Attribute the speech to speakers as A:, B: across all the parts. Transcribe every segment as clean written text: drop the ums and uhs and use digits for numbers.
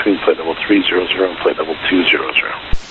A: between flight level 300 and flight level 200.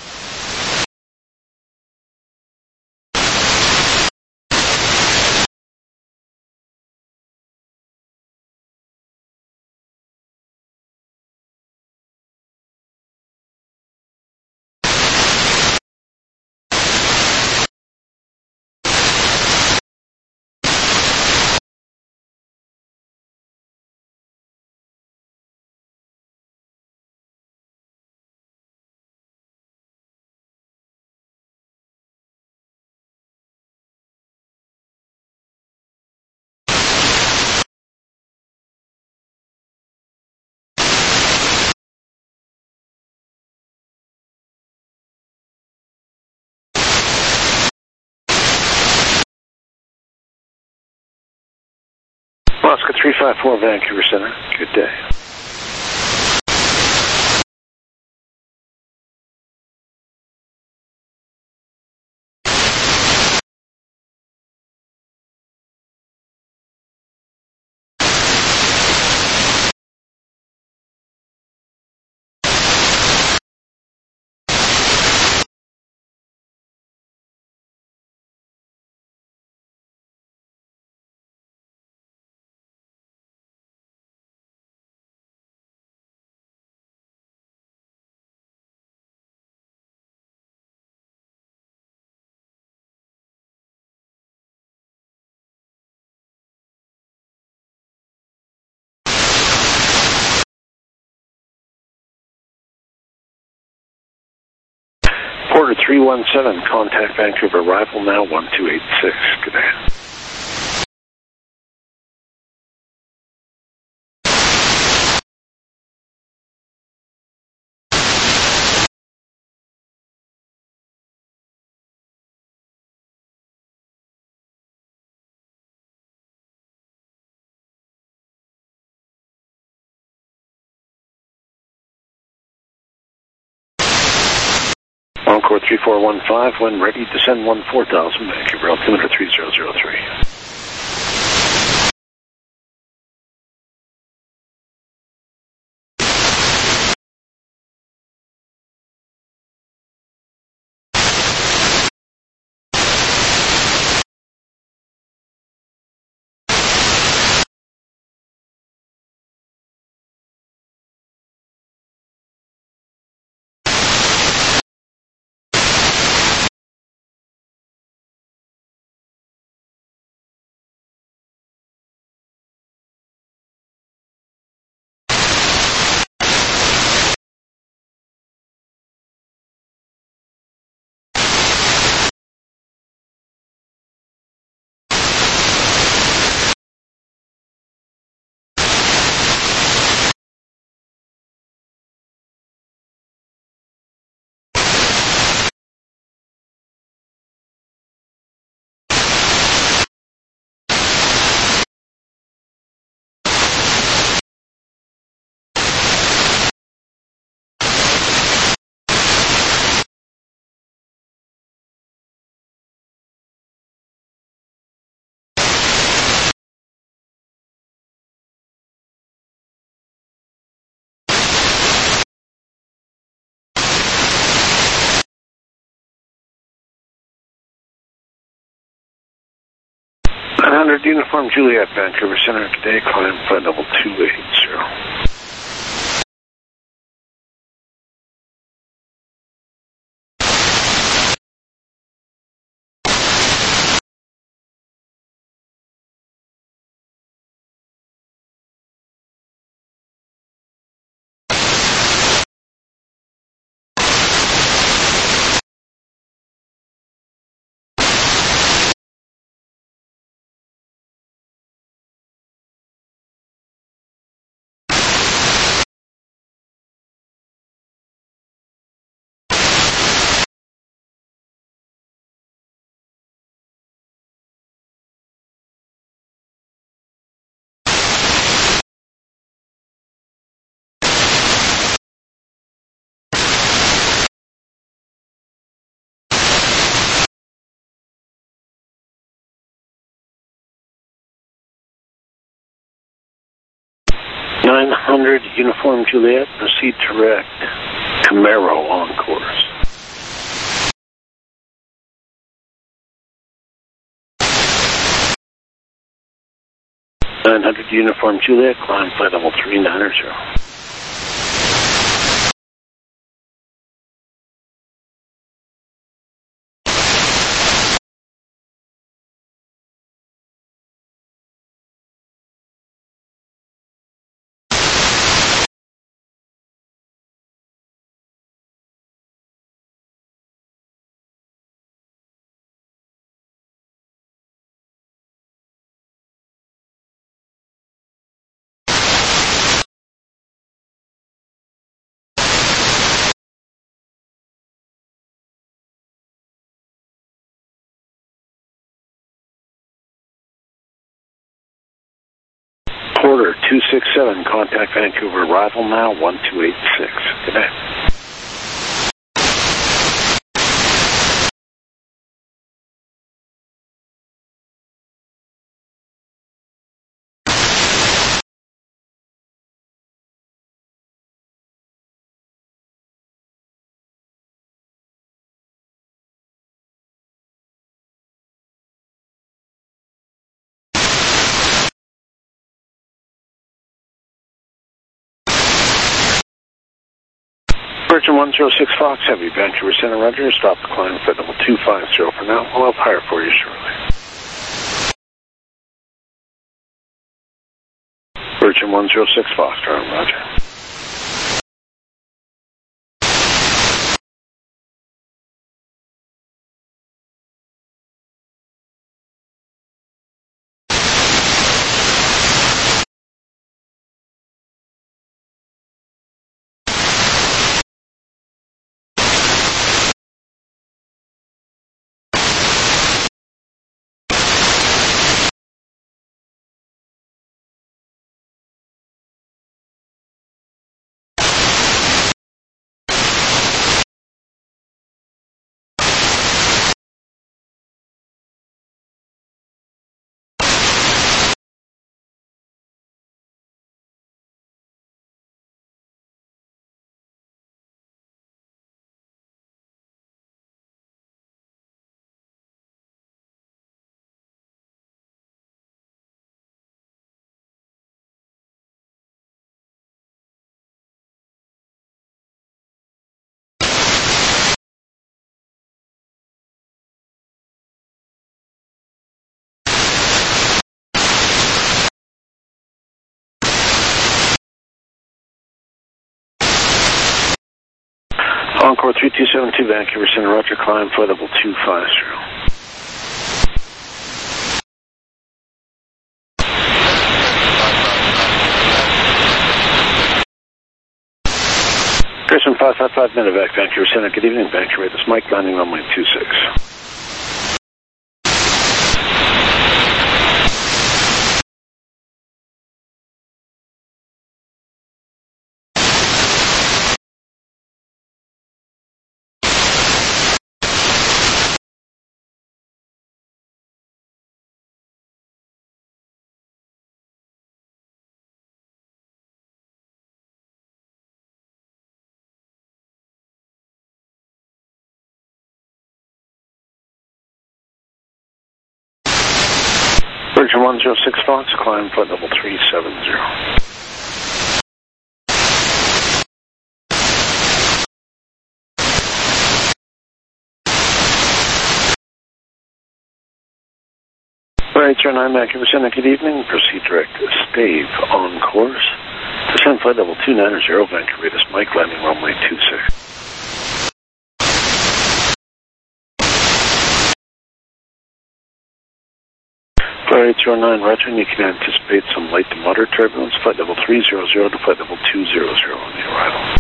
A: Oscar 354, Vancouver Center. Good day. Porter 317, contact Vancouver, arrival now 1286. Good day. Encore 3415, when ready, descend 14,000, Vancouver, altimeter 3003. Uniform Juliet, Vancouver Center, today, climb flight level 280. 900 Uniform Juliet, proceed direct. Camaro on course. 900 Uniform Juliet, climb flight level 390. Porter 267, contact Vancouver, arrival now 1286. Good night. Virgin 106 Fox Heavy, Vancouver Center, Roger. Stop the climb flight level 250 for now. We'll have higher for you shortly. Virgin 106 Fox, Roger. Encore 3272, Vancouver Center, Roger. Climb flight level 250. Christian 555 Medevac, Vancouver Center. Good evening, Vancouver. This is Mike, landing runway 26. Virgin 106 Fox, climb flight level 370. Right, turn 9, Vancouver Center, good evening. Proceed direct to Stave on course. Descend flight level 290, Vancouver. This is Mike, landing runway 26. Flight 809, Roger, and you can anticipate some light to moderate turbulence. Flight level 300 to flight level 200 on the arrival.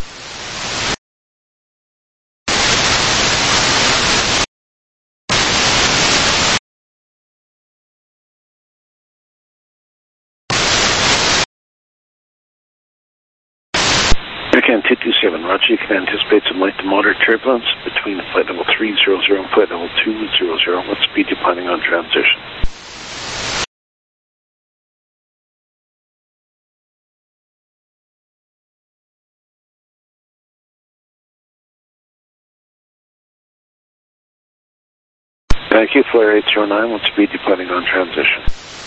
A: Can 227, Roger, you can anticipate some light to moderate turbulence between flight level 300 and flight level 200. What speed you planning on transition? Thank you, Flare 809, what speed you planning on transition?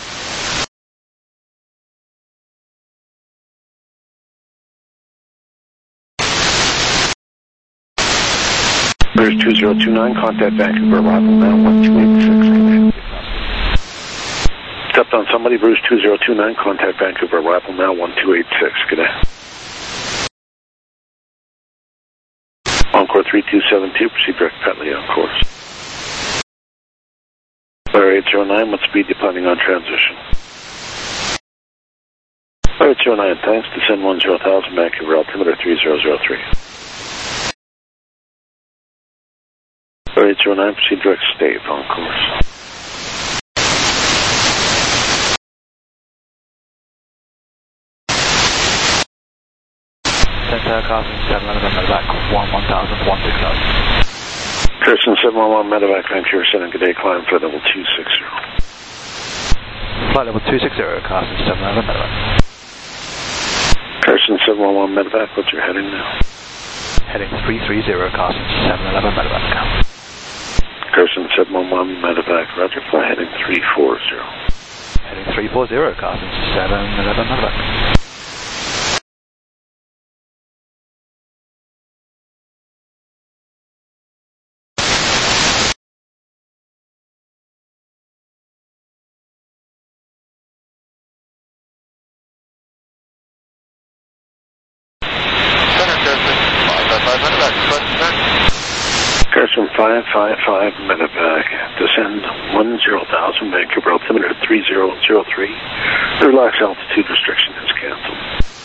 A: There's 2029, contact Vancouver, arrival now, 1286. Stepped on somebody, Bruce 2029, contact Vancouver, arrival now, 1286. Good day. Encore 3272, proceed direct Petley on course. Flare 809, what speed you planning on transition? Flare 809, thanks, descend 10,000, Vancouver, altimeter 3003. Flare 809, proceed direct Stave on course.
B: Center, Carson 711, medevac, 1000, 160.
A: Kirsten 711, medevac, Vancouver, sending good day, climb flight level 260.
B: Flight level 260, Carson 711, medevac.
A: Kirsten 711, medevac, what's your heading now?
B: Heading 330, Carson 711, medevac.
A: Kirsten 711, medevac, roger, fly heading 340.
B: Heading 340, Carson 711, medevac.
A: Kirsten 555, medevac, descend 10,000, Vancouver, altimeter 3003. The relaxed altitude restriction is canceled.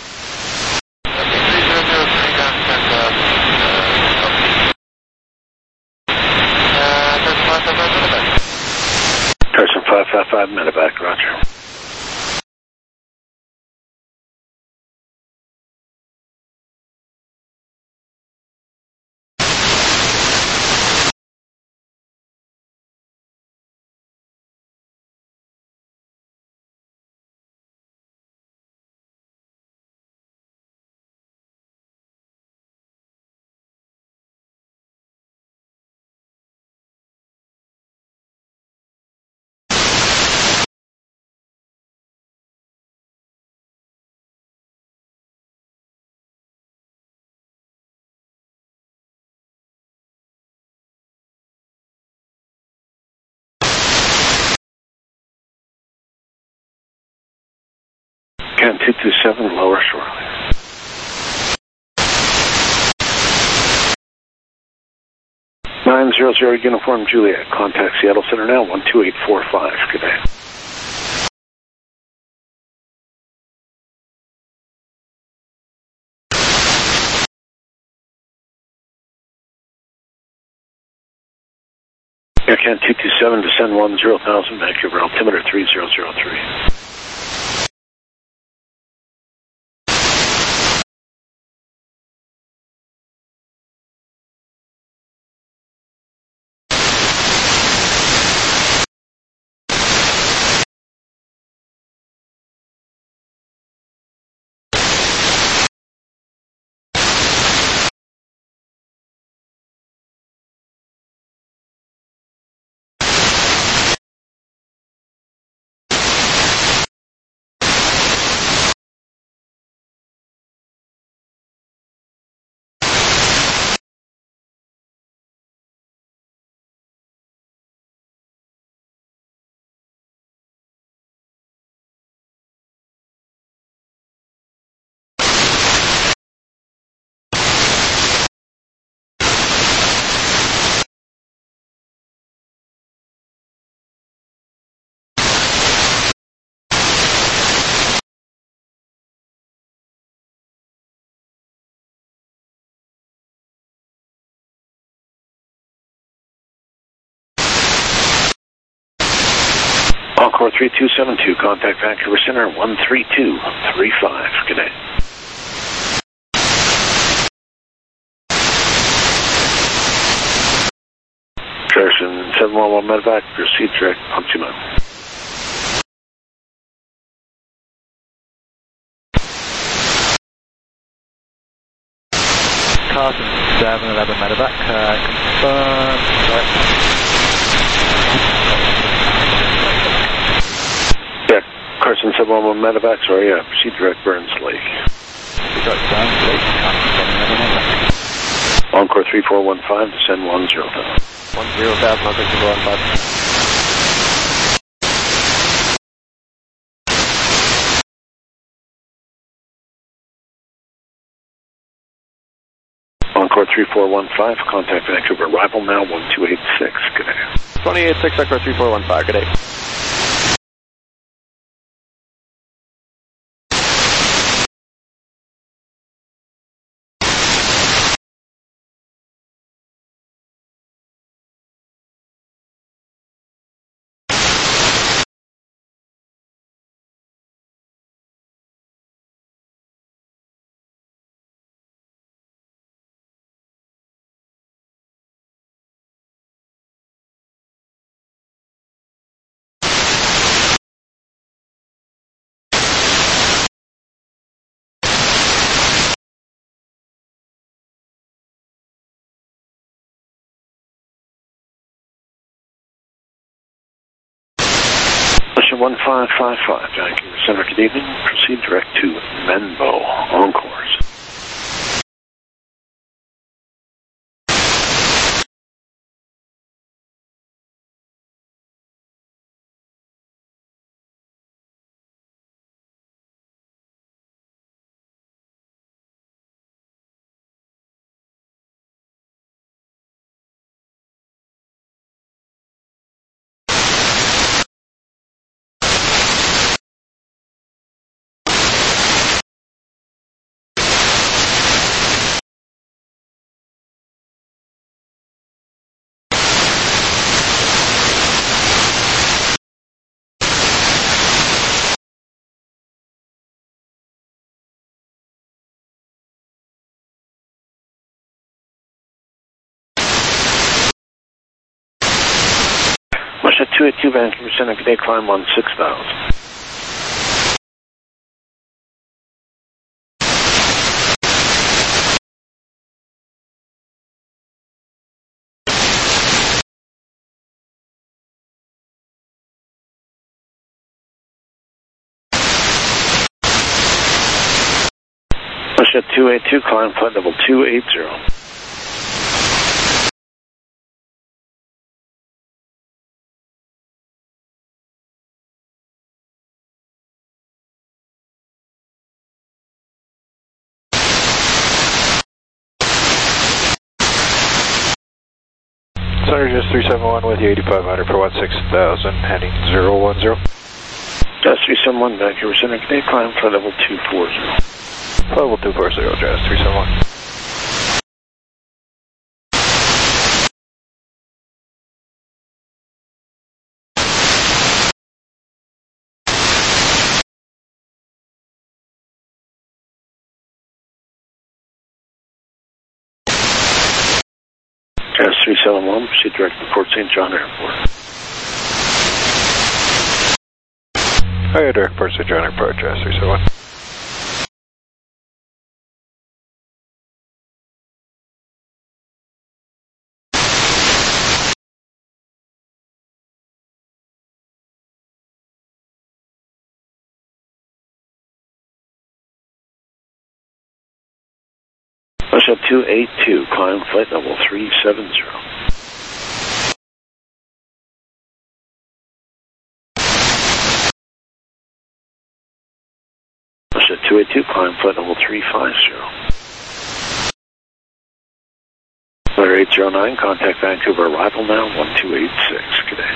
A: Kirsten 555, medevac, roger. Can 227, lower shortly. (900) Uniform Juliet, contact Seattle Center now, 12845. Good day. Aircan 227, descend 10,000, Vancouver, altimeter 3003. Encore 3272, contact Vancouver Center, 13235. Good day. Kirsten 711, medevac, proceed direct, Ponchima.
B: Carson 711, medevac, confirmed,
A: Yeah, Carson 711 Medevac, sorry, proceed direct Burns Lake. Encore 3415, descend 10,000.
B: 10,000, I'll take you on 5.
A: Encore 3415, contact Vancouver, arrival now 1286, good day.
B: 286, Encore 3415, good day.
A: Mission 1555, Vancouver Center, good evening. Proceed direct to Menbo, on course. Russia 282, Vancouver Center, good day, climb on 6,000. Russia 282, climb flight level 280.
B: Center just 371 with you, 8500 for 16,000, heading 010.
A: Jazz 371, Vancouver Center, good day, climb flight level 240.
B: Level 240, Jazz 371.
A: Jazz 371, proceed direct to Port St. John Airport.
B: Hi, direct Port St. John Airport, Jazz 371.
A: Russia 282, climb flight level 370. Russia 282, climb flight level 350. Letter 809, contact Vancouver, arrival now 1286, good day.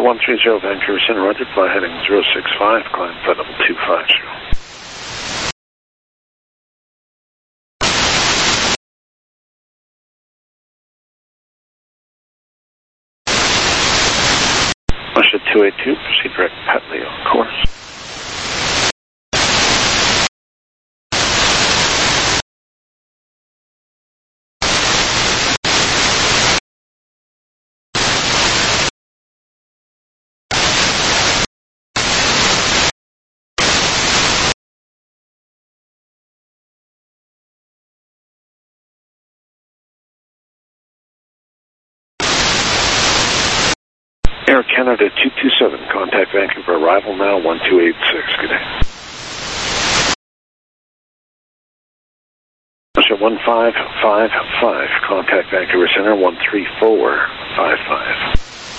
A: 130 Vancouver Center, roger, fly heading 065, climb flight level 250. Russia 282, proceed direct Petley on course. Air Canada 227, contact Vancouver, arrival now 1286, good day. Russia 1555, contact Vancouver Center 13455.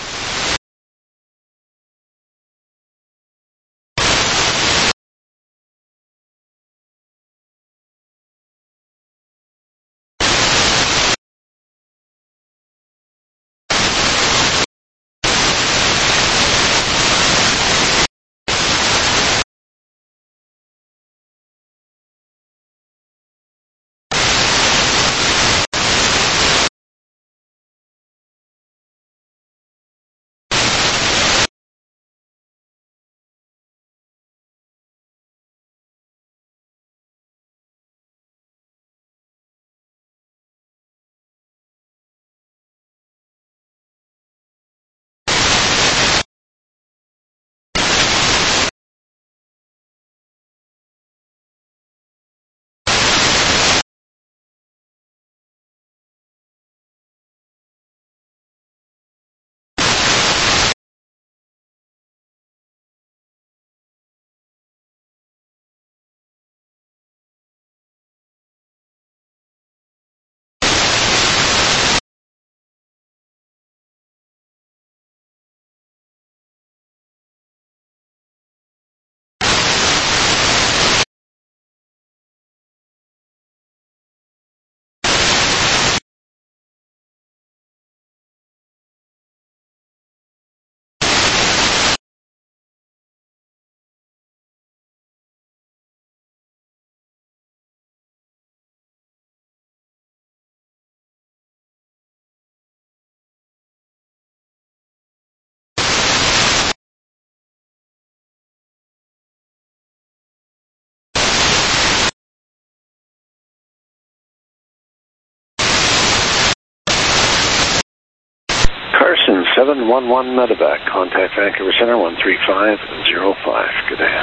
A: Carson 711 medevac, contact Vancouver Center 13505, good day.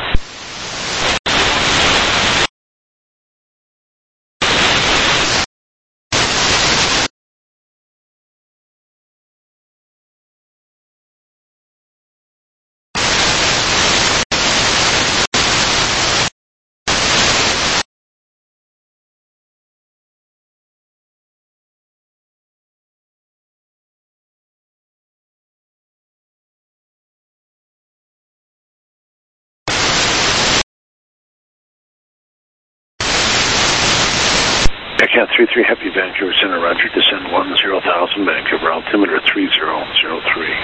A: Aircat 33 Heavy, Vancouver Center, roger, descend 10,000, Vancouver, altimeter 3003.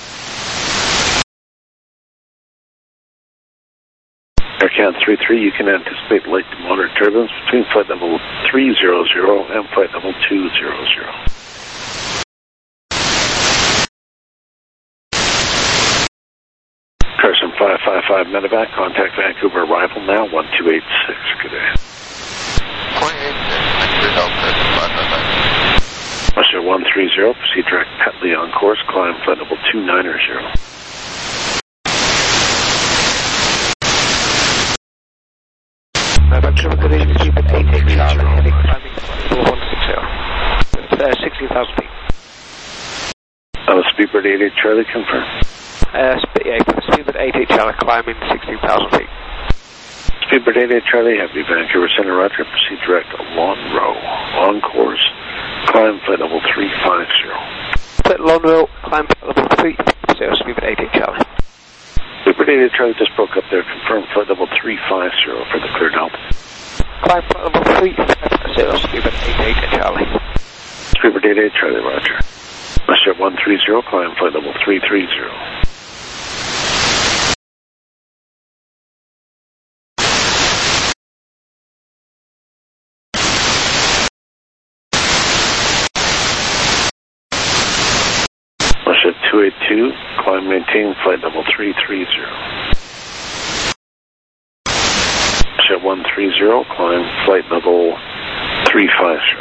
A: Aircat 33, you can anticipate light to moderate turbulence between flight level 300 and flight level 200. Carson 555 medevac, contact Vancouver, arrival now 1286, good day. Russia 130, proceed direct Petley on course, climb flight level 290.
C: Vancouver, good evening, keep it 88 Charlie, heading climbing flight level 160. 16,000 feet.
A: Speedbird 88 Charlie, confirm.
C: Speedbird 88 Charlie, climbing 16,000 feet.
A: Speedbird 88 Charlie, Heavy, Vancouver Center, roger, proceed direct Longrow, on course, climb flight level 350.
C: Flight Longrow, climb flight level 350, Speedbird 88 Charlie.
A: Speedbird 88 Charlie just broke up there, confirm flight level 350 for the cleared altitude.
C: Climb flight level 350, Speedbird 88 Charlie.
A: Speedbird 88 Charlie, roger. Russia 130, climb flight level 330. 282, climb maintain flight level 330. Jet 130, climb flight level 350.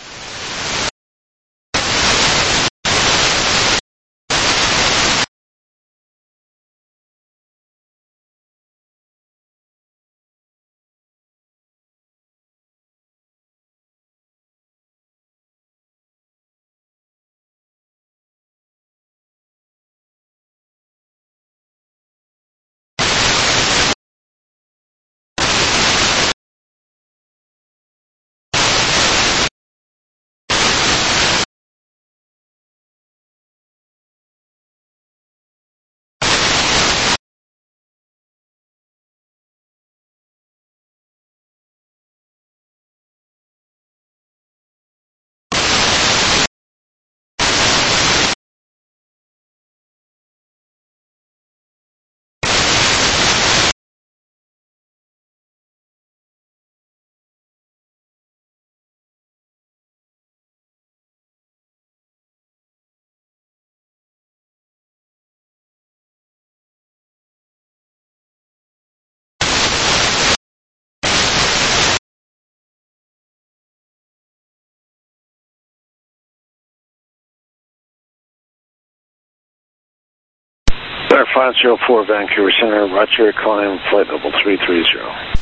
A: Star 504 Vancouver Center, Roger, climb flight level 330.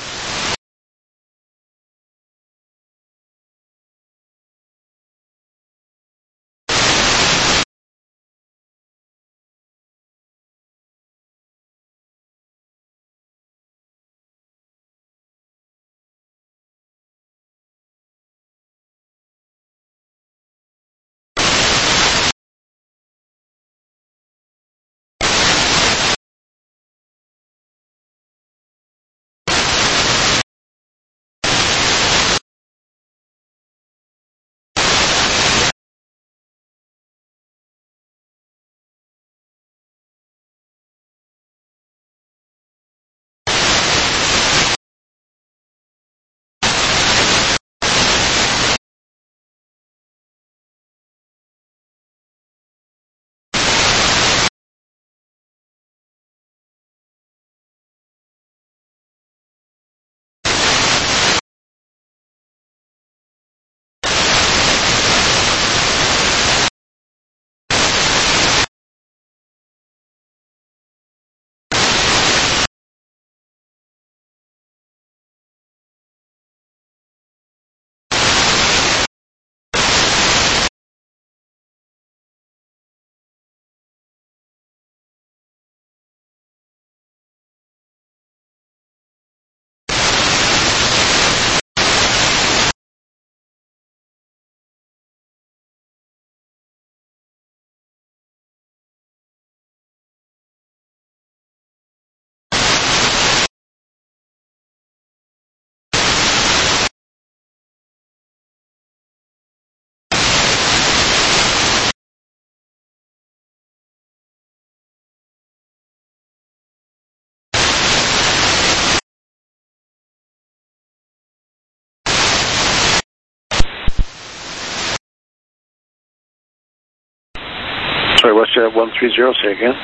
A: Sorry, WestJet 130, say again.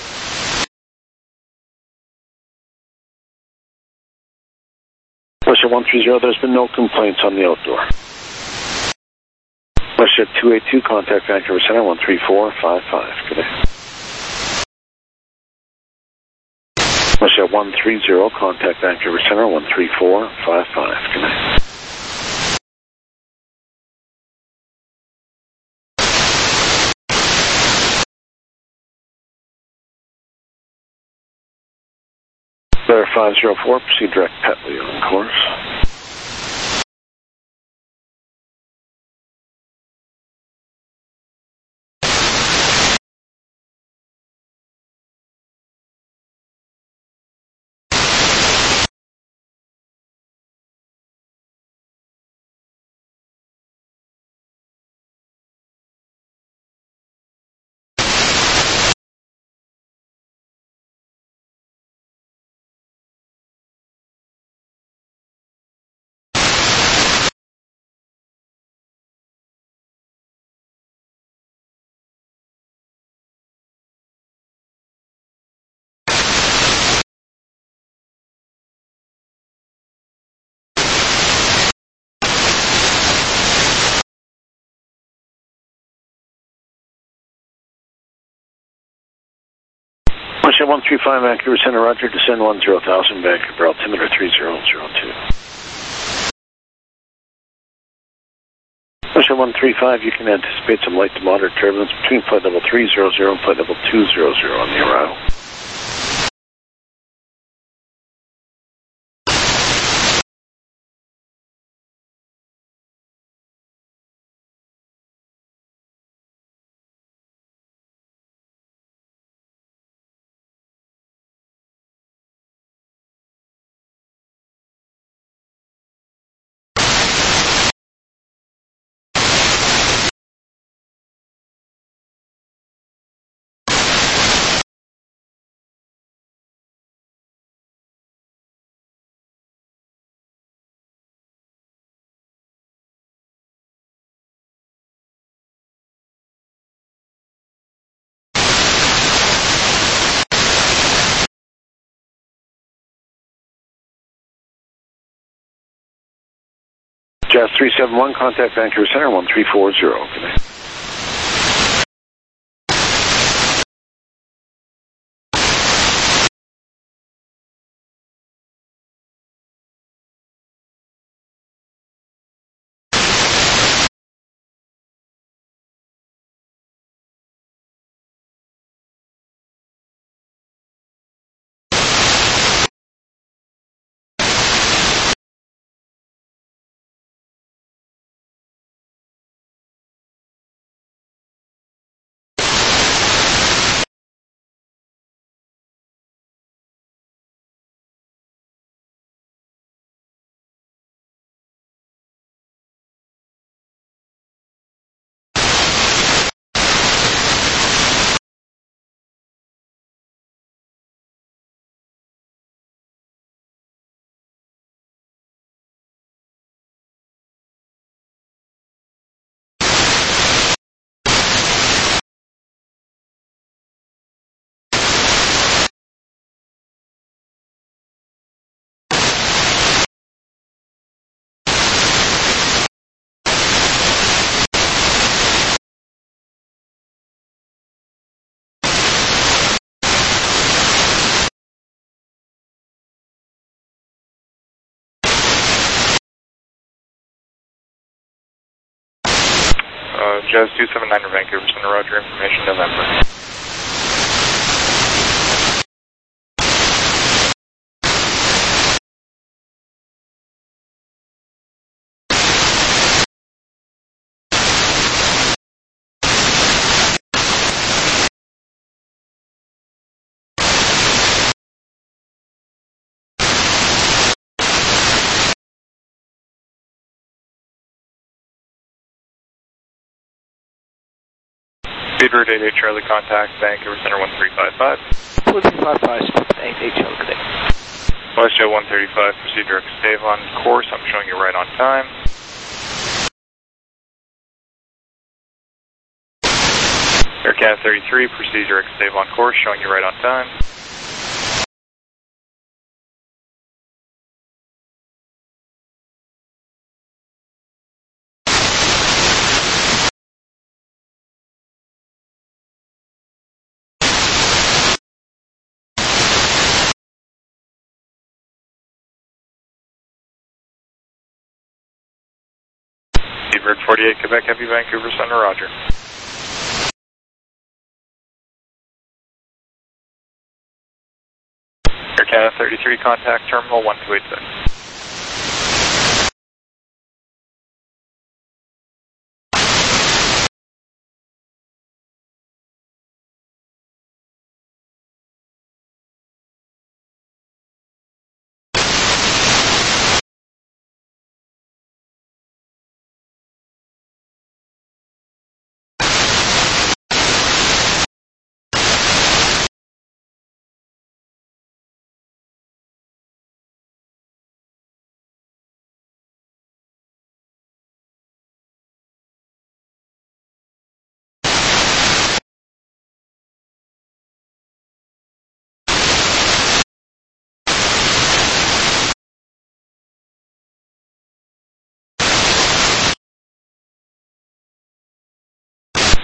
A: WestJet 130, there's been no complaints on the outdoor. WestJet 282, contact Vancouver Center 13455. Good day. WestJet 130, contact Vancouver Center 13455. Good day. Star 504, proceed direct Petley on course. Russia 135, Vancouver Center, roger, descend 10,000, Vancouver, altimeter 3002. Russia 135, you can anticipate some light to moderate turbulence between flight level 300 and flight level 200 on the arrival. Jazz 371, contact Vancouver Center 1340. Good night.
B: Jazz 279 Vancouver Center, roger, information November. Speedbird 88 Charlie, contact Vancouver Center 1355.
C: 1355, 88 Charlie, good day.
B: WestJet 135, proceed direct stave on course, I'm showing you right on time. Air Canada 33, proceed direct stave on course, showing you right on time. Speedbird 48, Quebec Heavy, Vancouver Center, roger. Air Canada 33, contact terminal 1286.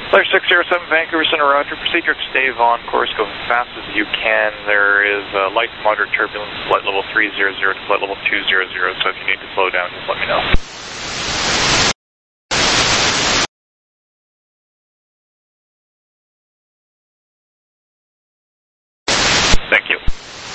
B: Flare 607, Vancouver Center, roger. Proceed direct stave on course, go as fast as you can. There is light to moderate turbulence, flight level 300 to flight level 200, so if you need to slow down, just let me know. Thank you.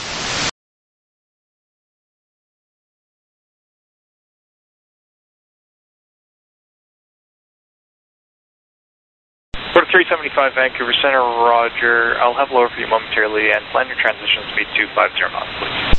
B: Port 375, Vancouver Center, roger. I'll have lower for you momentarily and plan your transition speed 250 knots, please.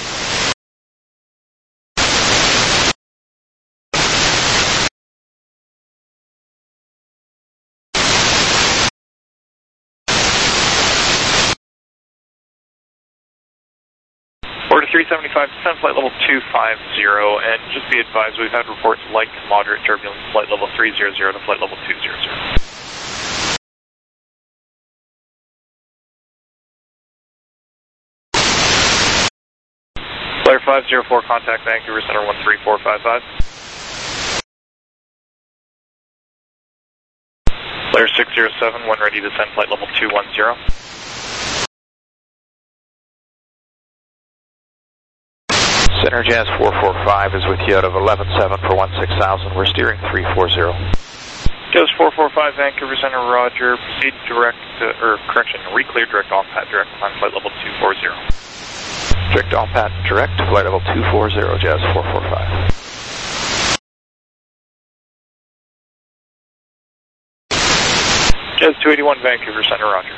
B: Port 375, descend flight level 250, and just be advised we've had reports light to moderate turbulence, flight level 300 to flight level 200. Flare 504, contact Vancouver Center 13455. Flare 607, when ready to descend flight level 210.
D: Center Jazz 445 is with you out of 11-7 for 16,000. We're steering 340.
B: Jazz 445, Vancouver Center, roger. Proceed direct, reclear direct on pat direct, climb flight level 240.
D: Direct on pat direct, flight level 240, Jazz 445.
B: Jazz 281, Vancouver Center, roger.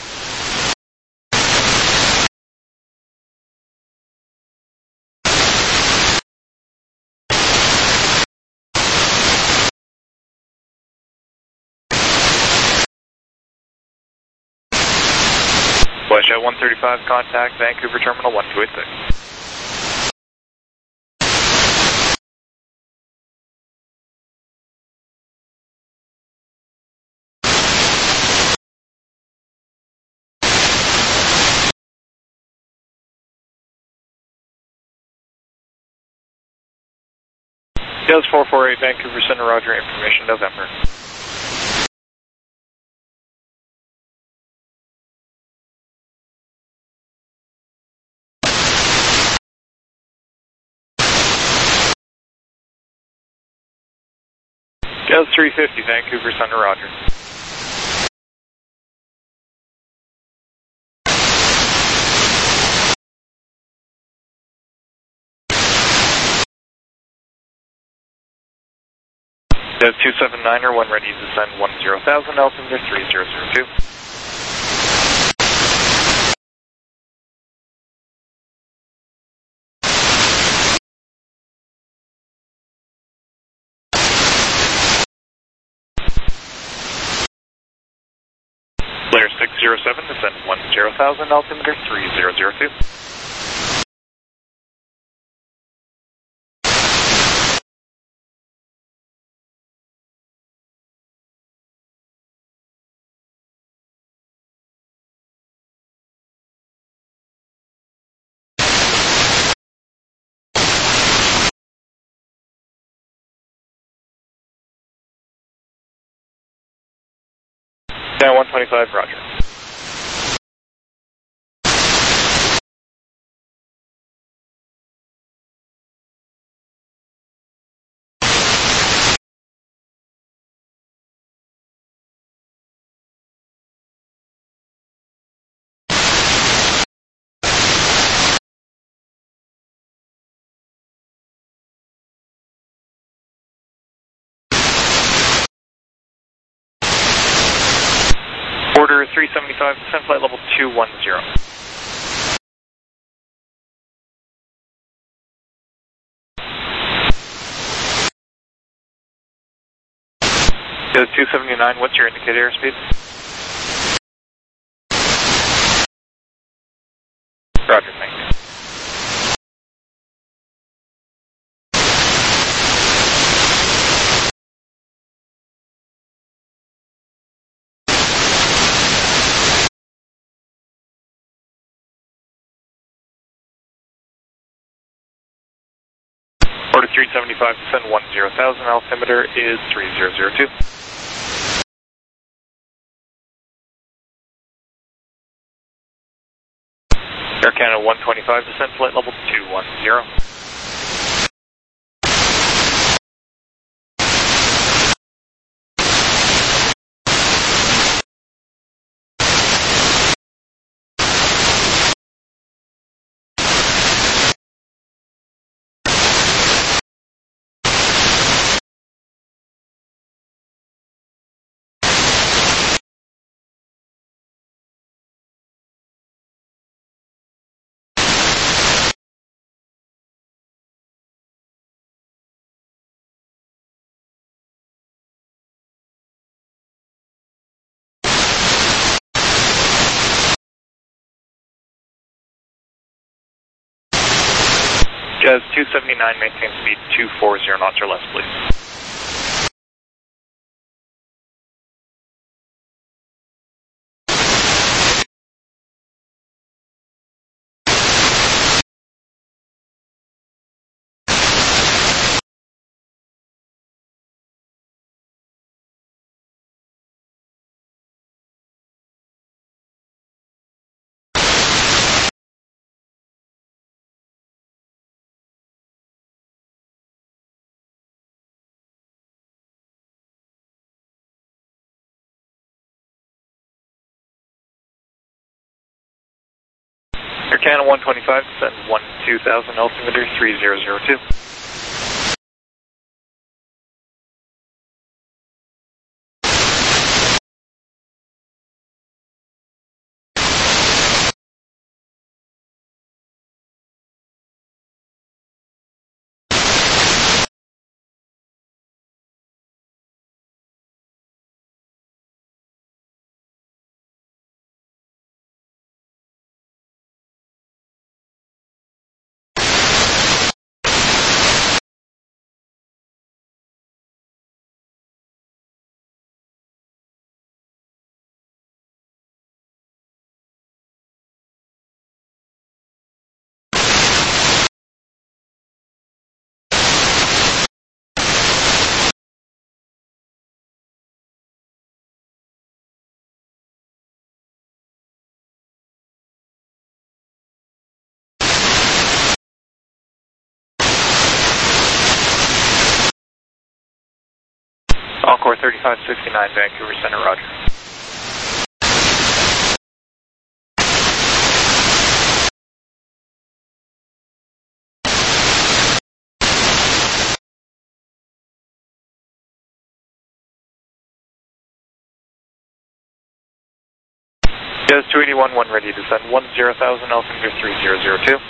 B: Flashlight 135, contact Vancouver Terminal 1286. Jazz 448, Vancouver Center, roger. Information November. Jazz 350, Vancouver Center, roger. Jazz 279er, when ready to descend 10,000, altimeter 3002. Flare 607, descend 10,000, altimeter 3002. Down 125, roger. Order 375, descend flight level 210. Jazz 279, what's your indicated airspeed? Roger, thank you. Order 375, descend 10,000, altimeter is 3002. Air Canada 125, descend flight level 210. Jazz 279, maintain speed 240 knots or less, please. Air Canada 125, descend 12,000, altimeter 3002. Encore 3569, Vancouver Center, roger. Jazz 281, 1 ready to descend 10,000, altimeter 3002.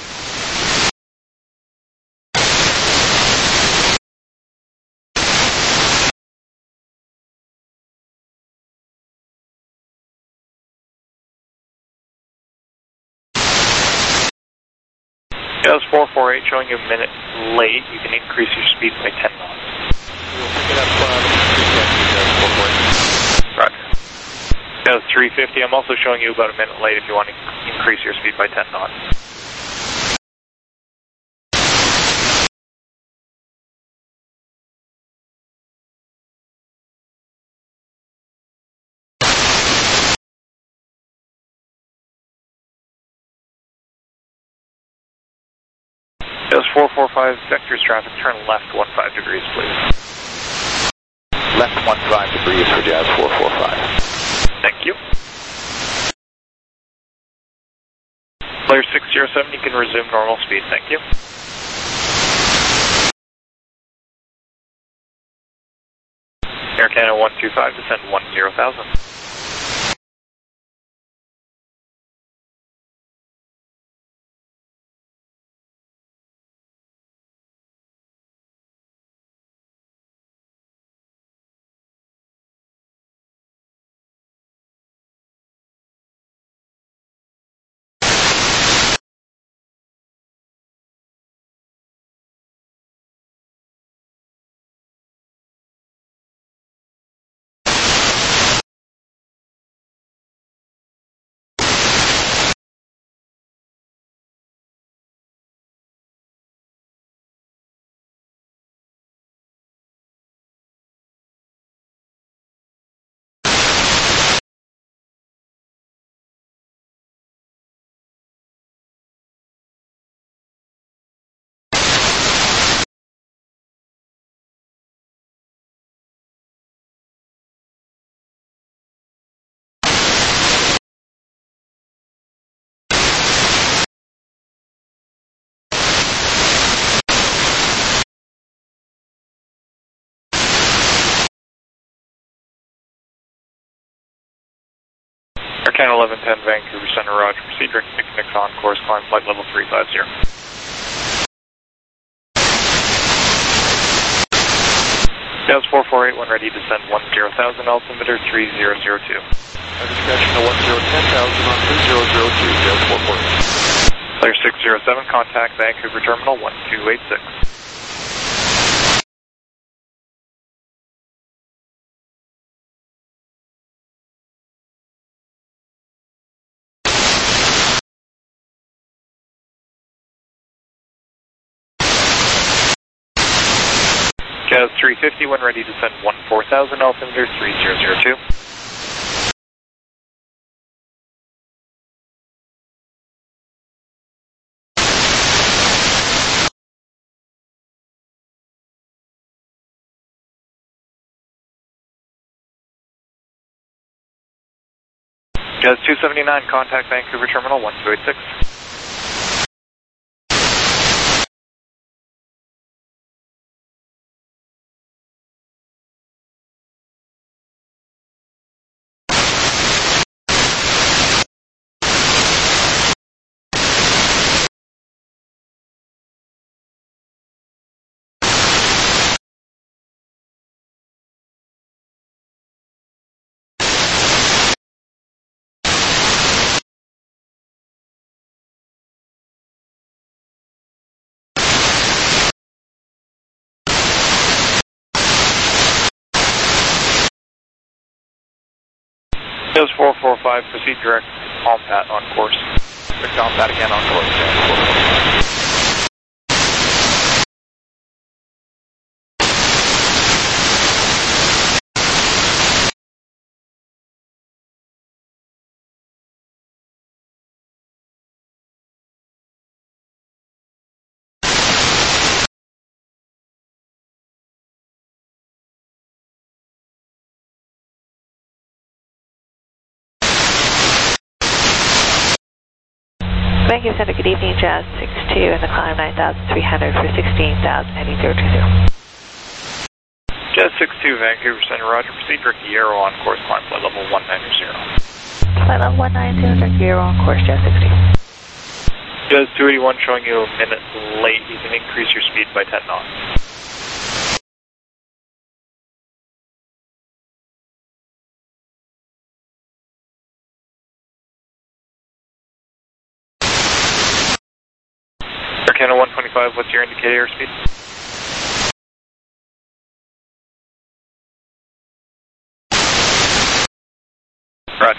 B: Jazz 448, showing you a minute late. You can increase your speed by 10 knots.
D: We'll pick it up Jazz 448.
B: Roger. Jazz 350, I'm also showing you about a minute late if you want to increase your speed by 10 knots. Jazz 445, vectors traffic, turn left 15 degrees, please.
D: Left 15 degrees for Jazz 445.
B: Thank you. Player 607, you can resume normal speed, thank you. Air Canada 125, descend 10,000. Can 1110 Vancouver Center, Roger. Proceed direct to Phoenix on course, climb flight level 350. Jazz 448, when ready, descend 10,000, altimeter 3002.
E: Discretion to 10,000 on 3002, Jazz 448.
B: Clear 607, contact Vancouver Terminal 1286. Jazz 350, when ready, descend 14,000, altimeter 3002. Jazz 279, contact Vancouver Terminal 1286. Jazz 445, proceed direct Palmpat on course. Direct Palmpat again on course, Jazz 445.
F: Vancouver Center, good evening, Jazz 62 and the climb 9,300 for 16,000, heading 020.
B: Jazz 62, Vancouver Center, Roger. Proceed direct to Yarrow on course, climb flight level 190.
F: Flight level 190, direct Yarrow on course, Jazz 60.
B: Jazz 281 showing you a minute late. You can increase your speed by 10 knots. Arcana 125, what's your indicated airspeed? Roger.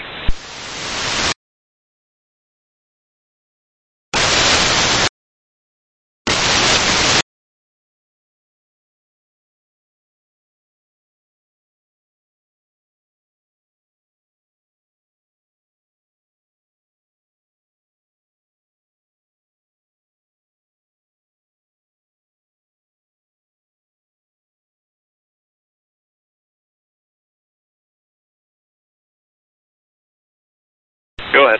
B: Go ahead.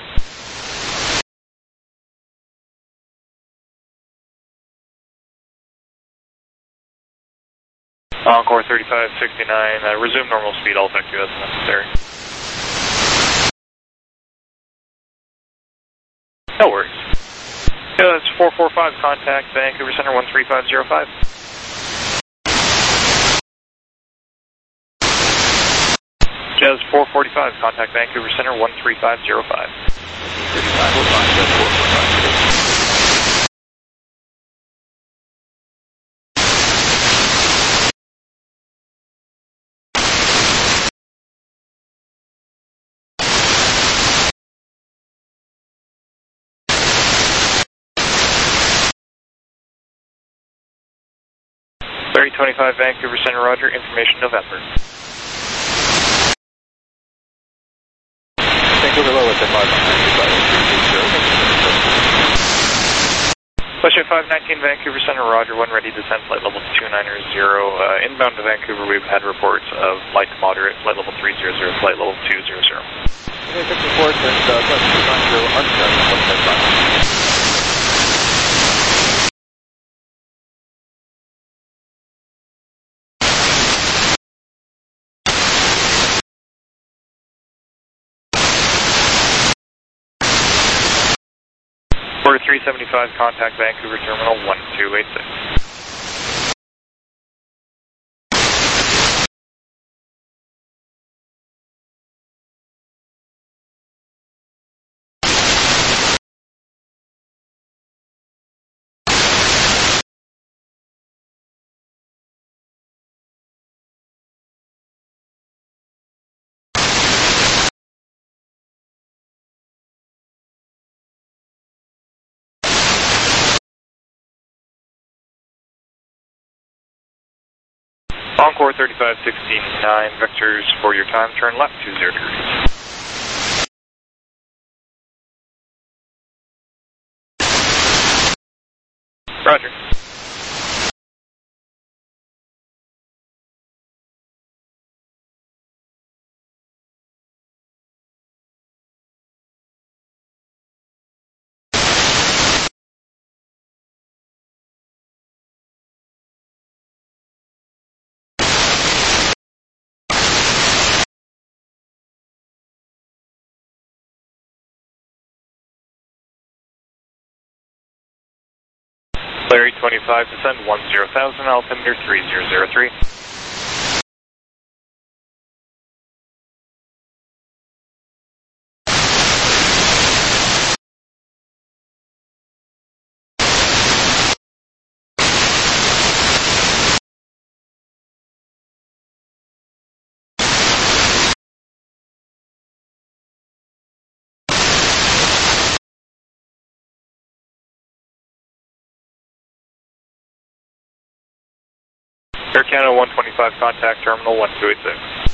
B: Encore 3569, resume normal speed, I'll affect you as necessary. No worries. Yeah, that's 445, contact Vancouver Center 13505. Jazz 445, contact Vancouver Center 13505. 3025 Vancouver Center, Roger, information November.
E: Vancouver low at the 590.
B: Question 519 Vancouver Center, Roger, when ready, descend flight level 290. Inbound to Vancouver, we've had reports of light to moderate, flight level 300, flight level 200.
E: Okay, 6 reports and flight 290 unset.
B: 375, contact Vancouver Terminal 1286. Encore 3569, vectors for your time, turn left 20 degrees. Roger. Larry 25, descend 10,000, altimeter 3003. Air Canada 125, contact terminal 1286.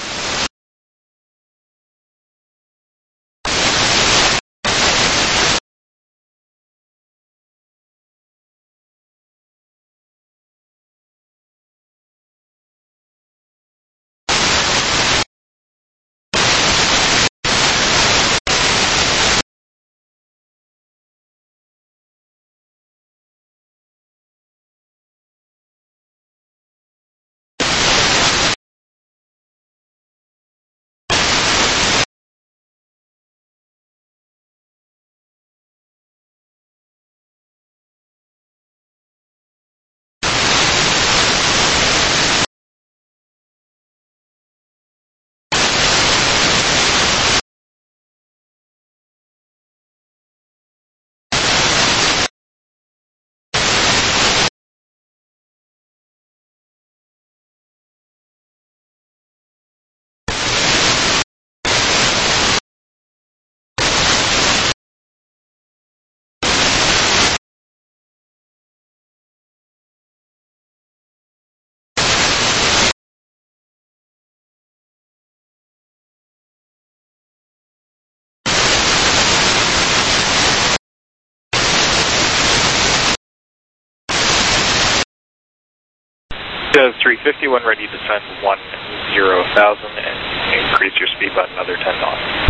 B: Jazz 350, when ready, descend 10,000 and increase your speed by another 10 knots.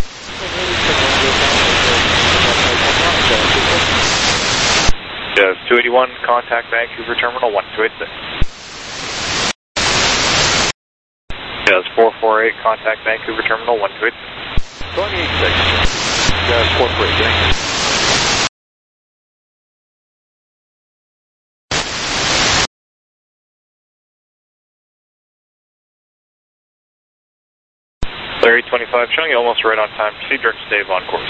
B: Jazz 281, contact Vancouver Terminal 1286. Jazz 448, contact Vancouver Terminal 1286.
E: 286. Jazz 448, thank you.
B: Larry 25, showing you almost right on time. Proceed direct to Dave on course.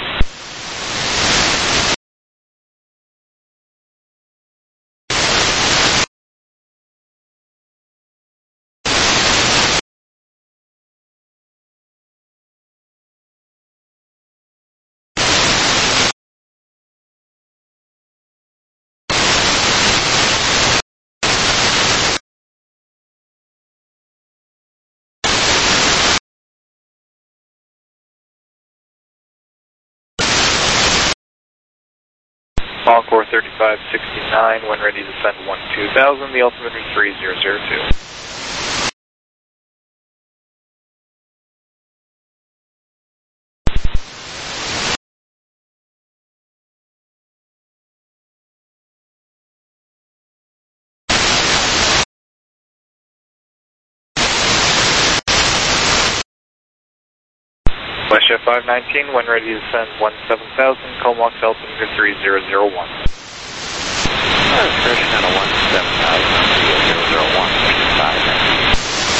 B: Encore 3569, when ready to send 12,000, the altimeter 3002. West Chef 519, when ready to send 17,000, Comox altimeter 3001.
D: Searching on a 17,000, 3001, 519.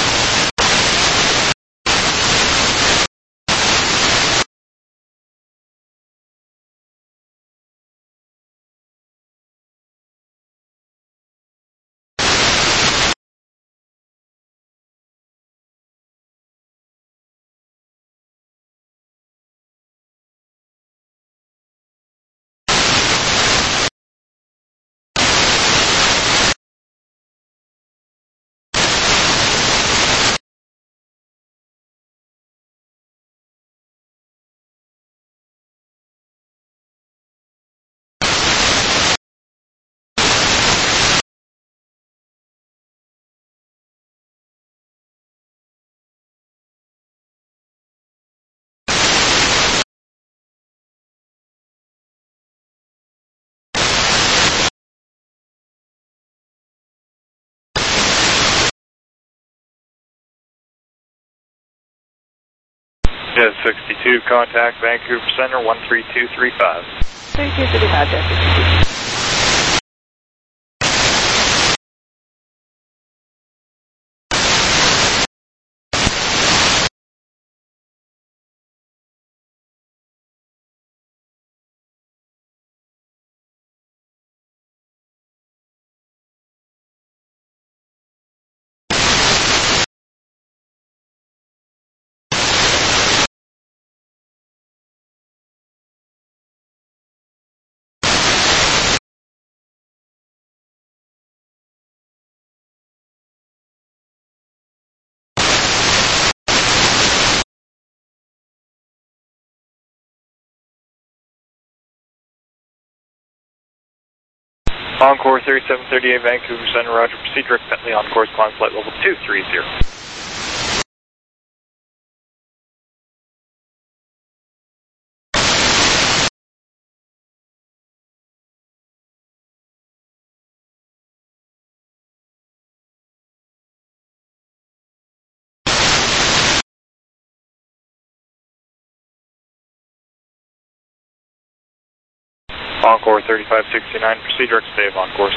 B: Jet 62, contact Vancouver Center 13235.
F: 3235, Jet 62.
B: Encore 3738, Vancouver Center, roger, proceed direct Bentley on course, climb flight level 230. Encore 3569, proceed direct stay on course.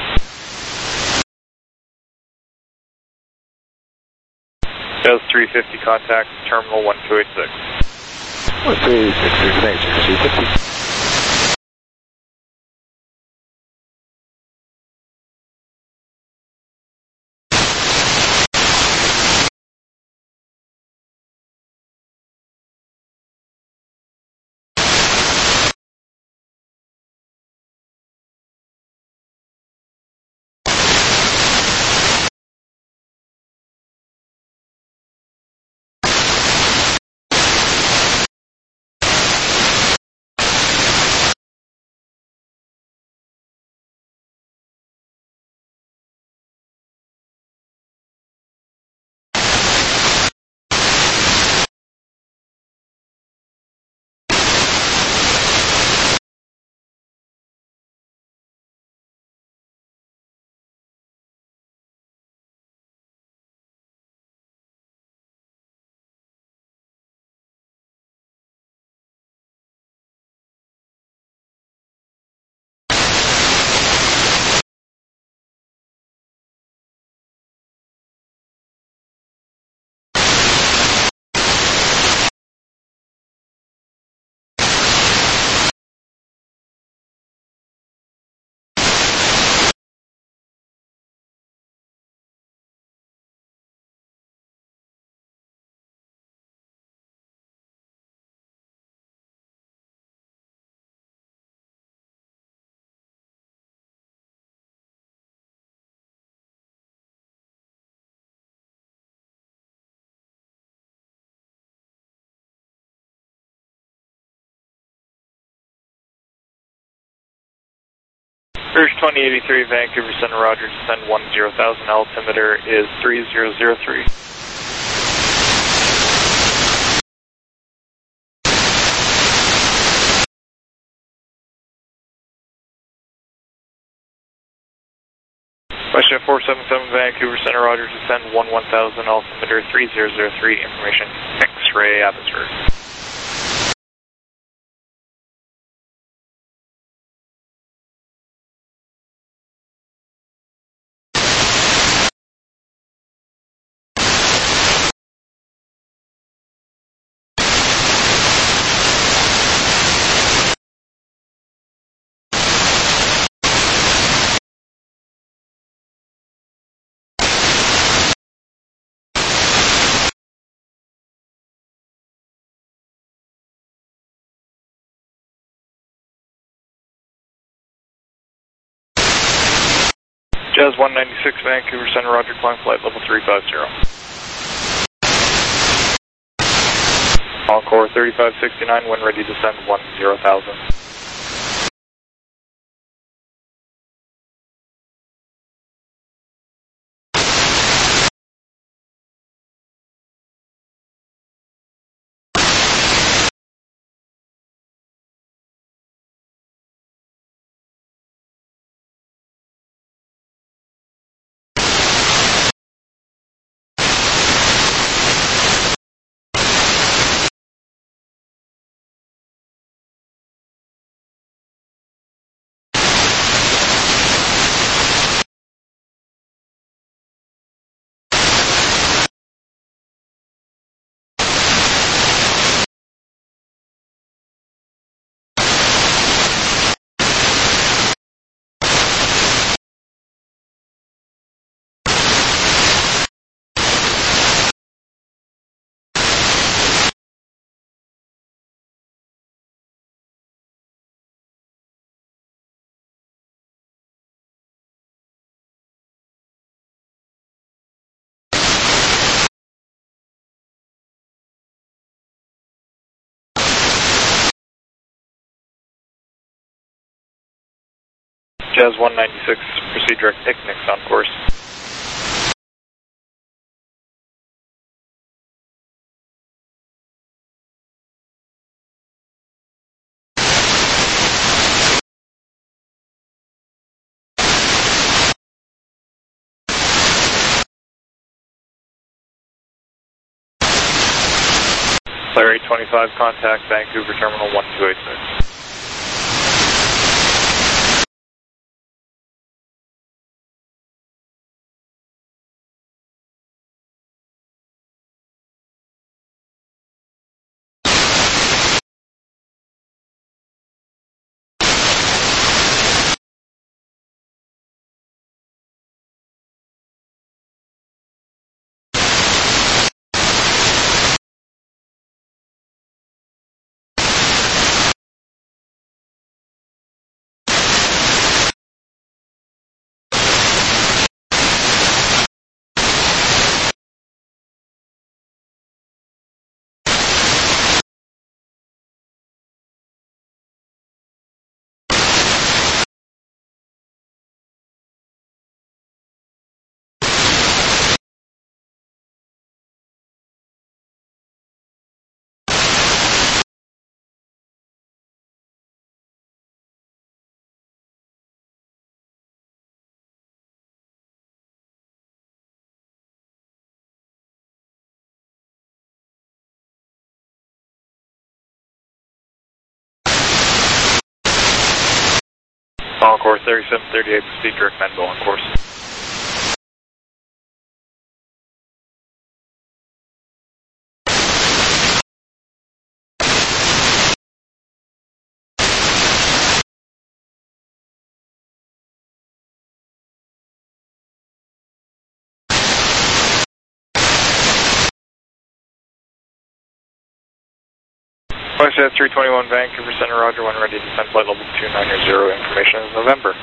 B: Jazz 350, contact terminal 1286.
C: 1286, thanks, 350.
B: First 2083, Vancouver Center, roger, descend 10,000, altimeter is 3003. Westjet 477, Vancouver Center, roger, descend 11,000, altimeter 3003, information X-ray atmosphere. Jazz 196, Vancouver Center, Roger, climb flight level 350. Encore 3569, when ready to descend 10,000. Jazz 196, proceed direct picnics on course. Flyer 825, contact Vancouver Terminal 1286. Encore 3738, proceed direct Menbo on course. Jazz 321, Vancouver Center, Roger, when ready to descend flight level 290, information is November.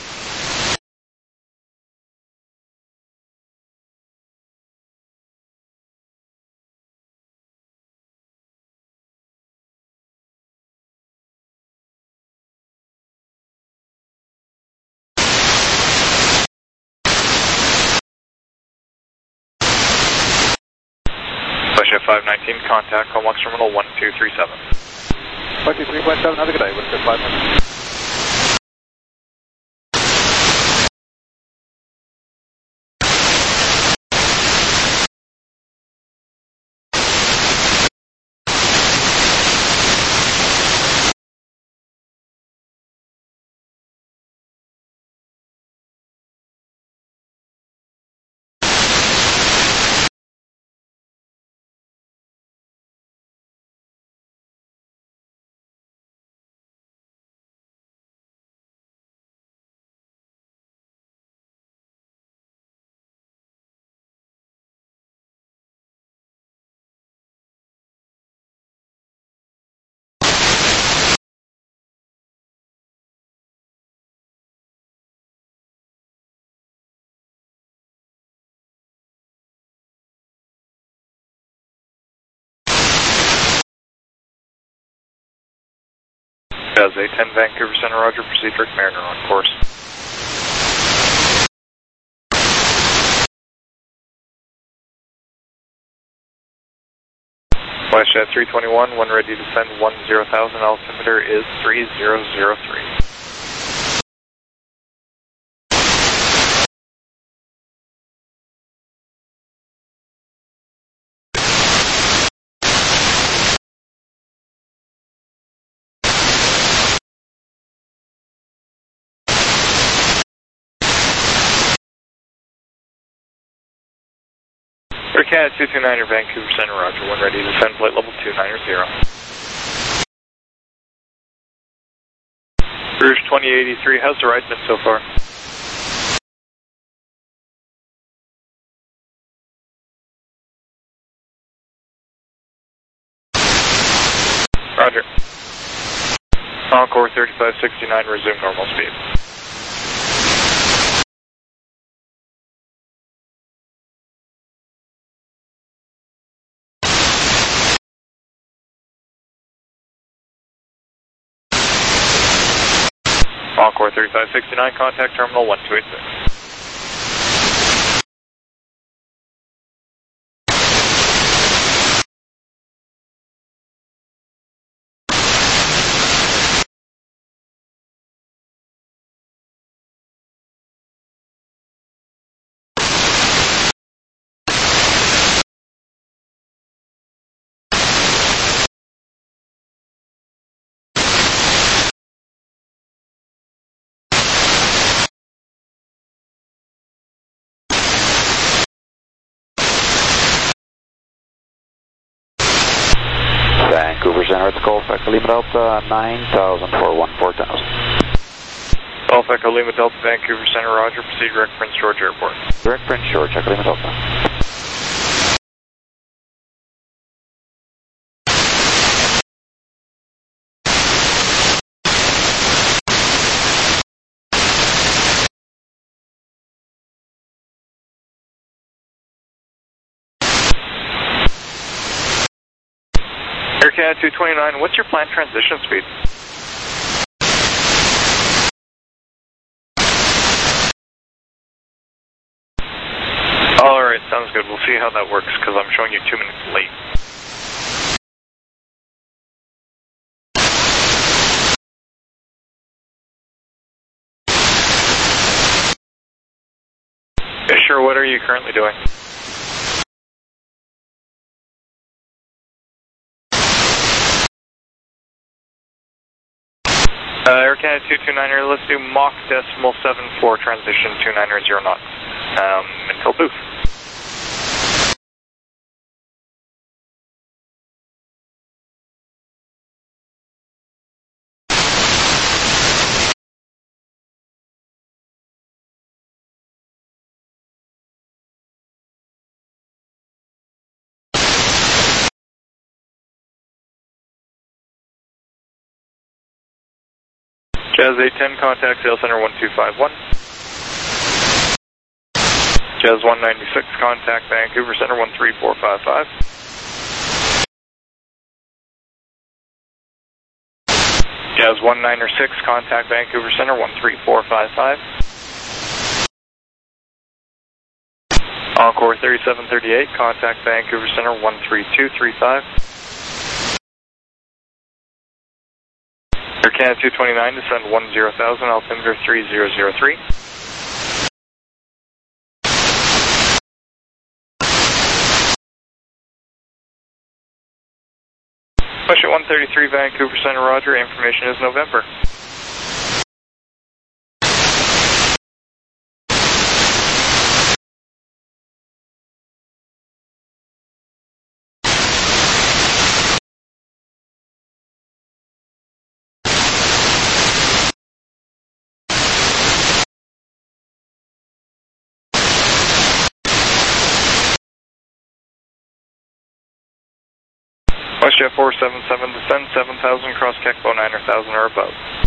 B: Flight 519, contact Comox Terminal 1237.
E: 23.7, have a good day. What's your 5 minutes?
B: Jazz 810 Vancouver Center, roger, proceed direct Mariner on course. WestJet 321, when ready to descend 10,000, altimeter is 3003. Cat 229er Vancouver Center, roger, when ready to descend flight level 290. Rouge 2083, how's the ride been so far? Roger. Encore 3569, resume normal speed. Encore 3569, contact terminal 1286.
D: Vancouver Center, it's Golf Echo Lima Delta 9000 for 14,000.
B: Golf Echo Lima Delta, Vancouver Center, roger, proceed direct Prince George Airport.
D: Direct Prince George, Echo Lima Delta.
B: Aircat 229, what's your planned transition speed? Alright, sounds good. We'll see how that works, because I'm showing you 2 minutes late. Yeah, sure, what are you currently doing? Aircat 229er, let's do Mach decimal 74 transition 290 knots until booth. Jazz 810, contact Sail Center 1251. Jazz 196, contact Vancouver Center 13455. Jazz 196, contact Vancouver Center 13455. Encore 3738, contact Vancouver Center 13235. Aircat 229, descend 10,000, altimeter 3003. Push at 133, Vancouver Center, roger, information is November. WestJet 477, descend 7,000, cross Kekbo 9,000 or above.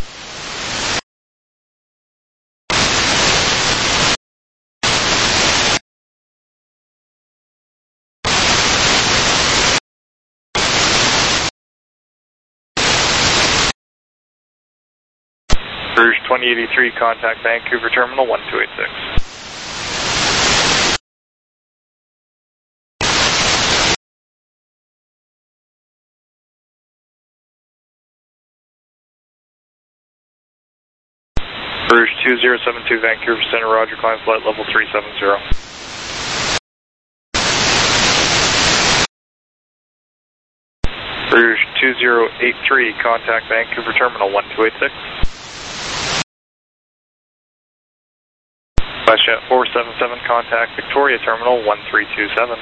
B: Rouge 2083, contact Vancouver Terminal 1286. Rouge 2072, Vancouver Center, roger, climb flight level 370. Rouge 2083, contact Vancouver Terminal 1286. WestJet 477, contact Victoria Terminal 1327.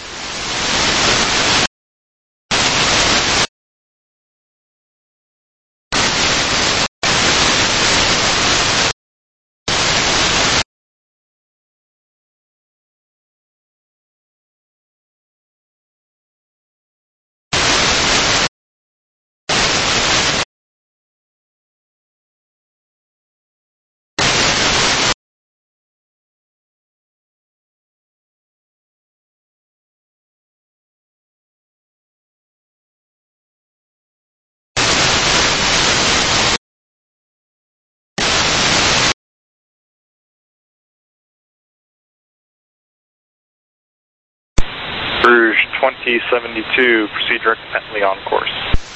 B: Rouge 2072, proceed direct to Bentley on course.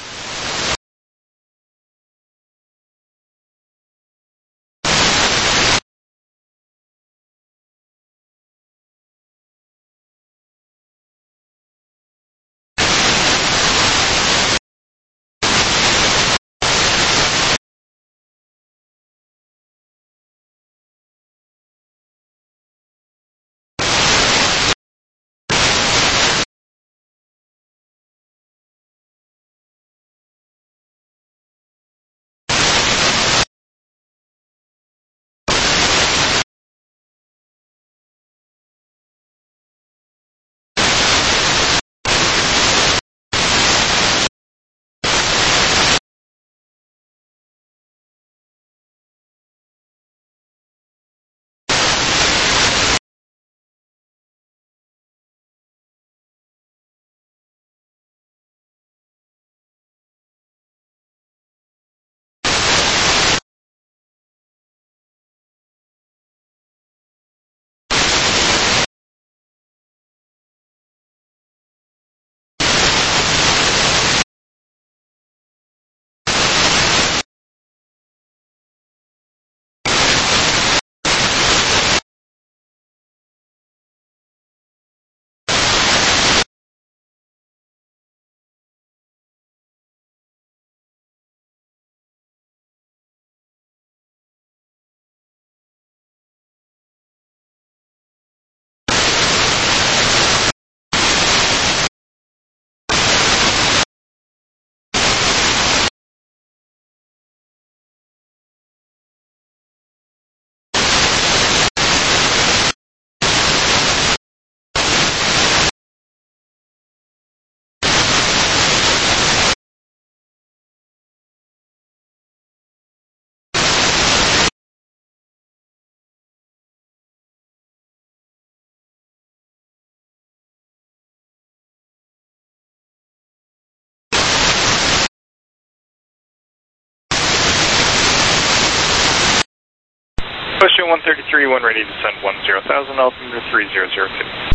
B: Question 133, one ready to send 10,000, altimeter 3002.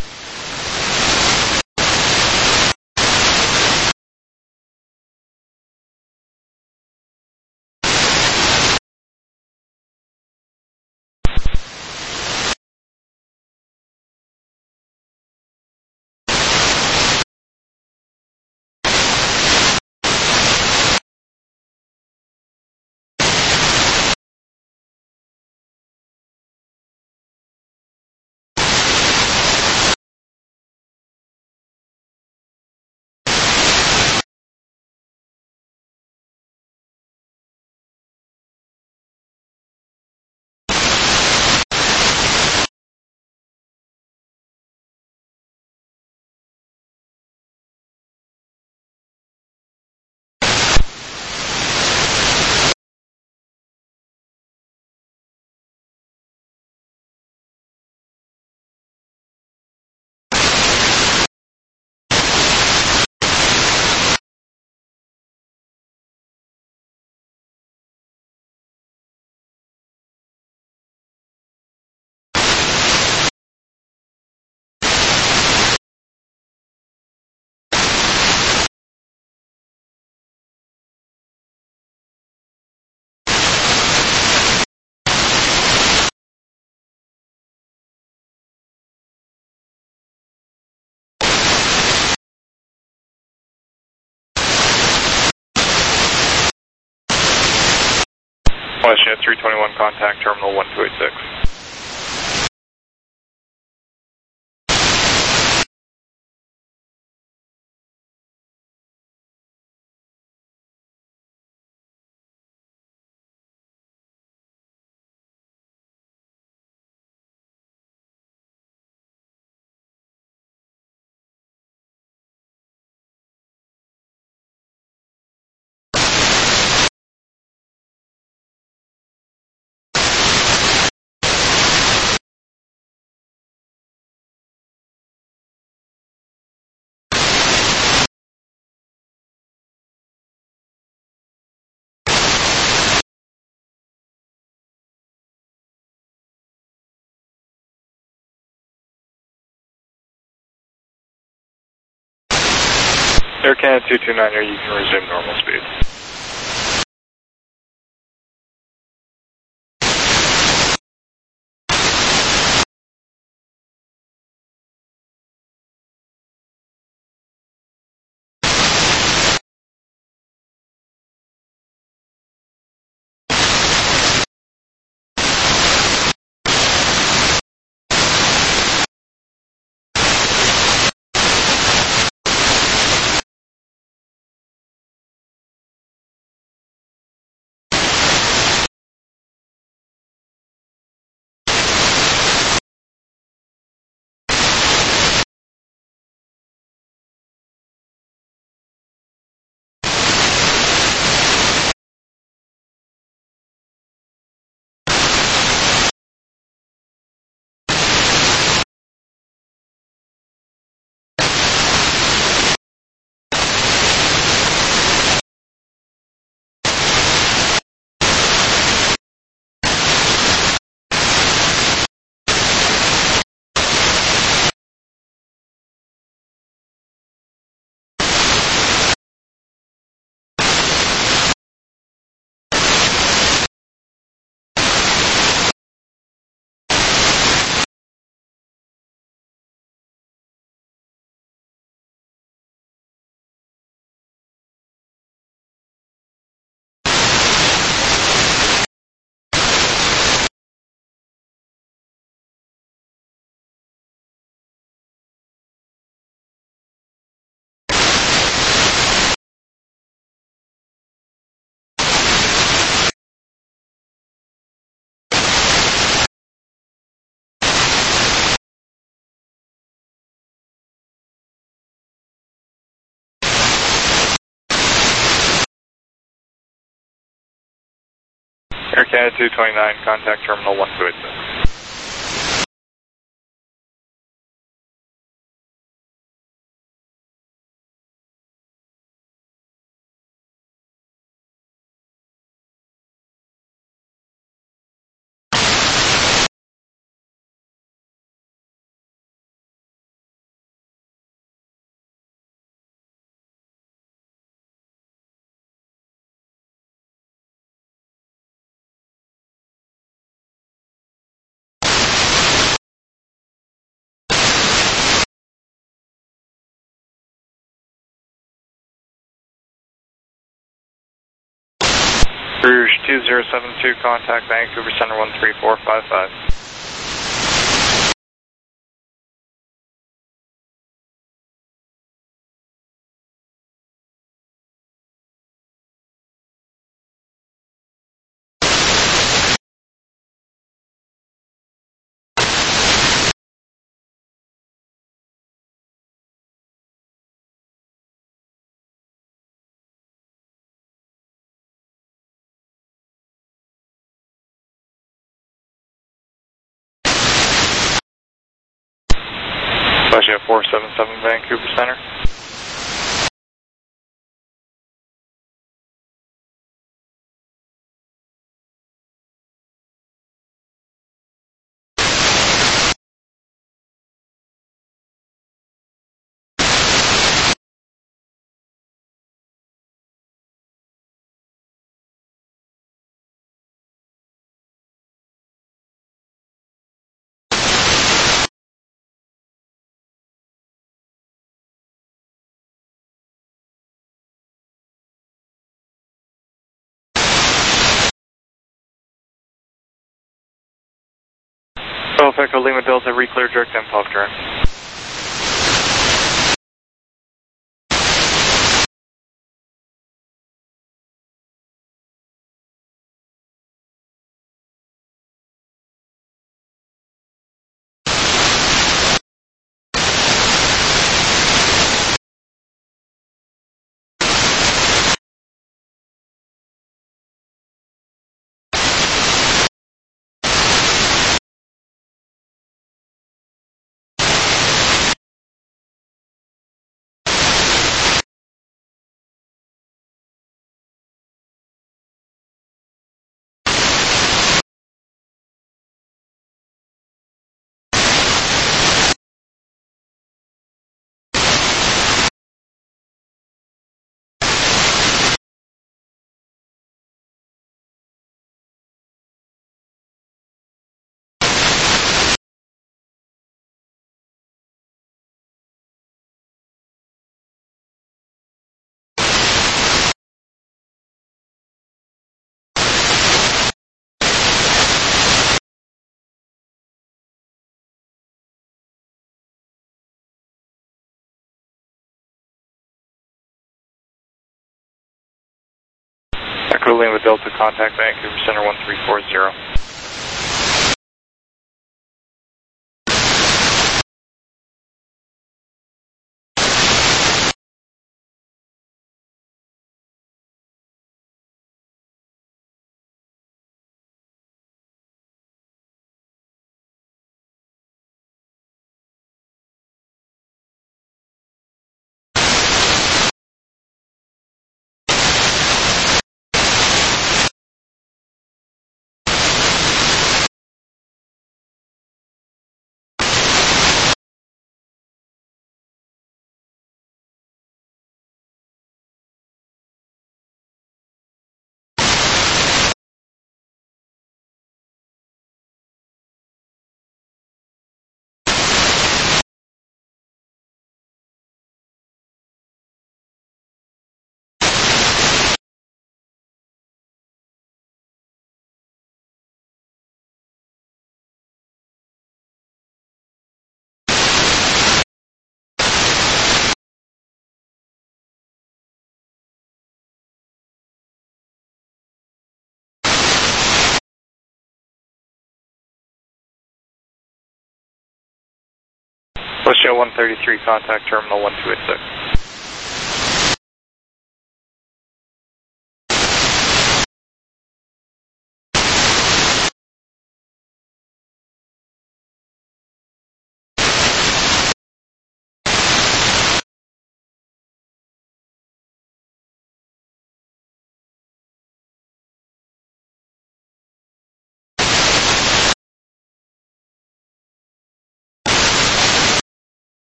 B: WestJet 321, contact terminal 1286. Air Canada 229 here, you can resume normal speed. Air Canada 229, contact terminal 1286. Rouge 2072, contact Vancouver Center 13455. WestJet 477, Vancouver Center. Golf Echo Lima Delta, reclear direct MPOF turn. Echo Lima Delta, contact Vancouver Center 1340. Let's show 133, contact terminal 1286.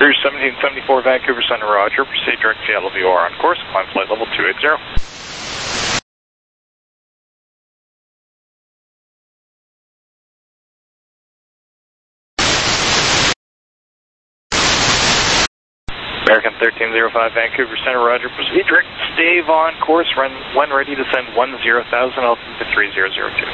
B: Cruise 1774 Vancouver Center, roger. Proceed direct Seattle VOR on course. Climb flight level 280. American 1305 Vancouver Center, roger. Proceed direct Stave on course. When ready to send 10,000 altimeter 3002.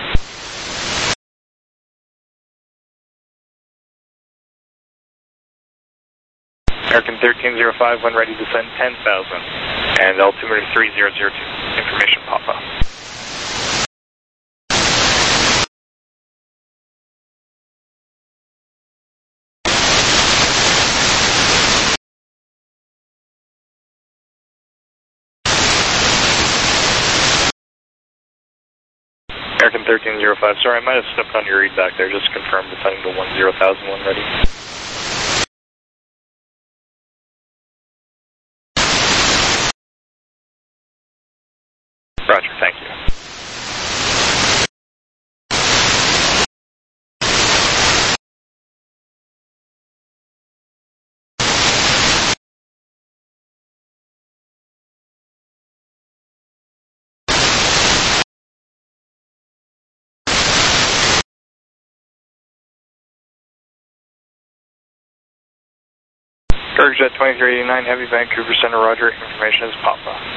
B: American 1305 when ready to send 10,000 and altimeter 3002. Information Papa. American 1305, sorry, I might have stepped on your read back there. Just confirm descending to 10,000 when ready. Roger, thank you. Jet 2389, Heavy Vancouver Center, roger. Information is Papa.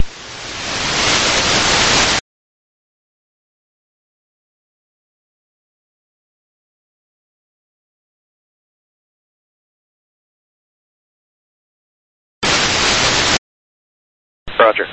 B: Roger.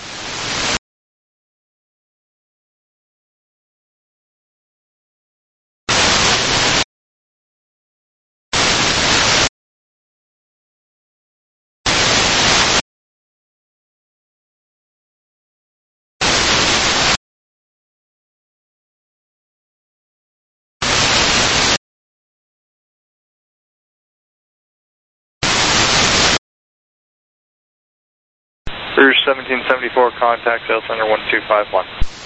B: Rouge 1774, contact Sail Center 1251.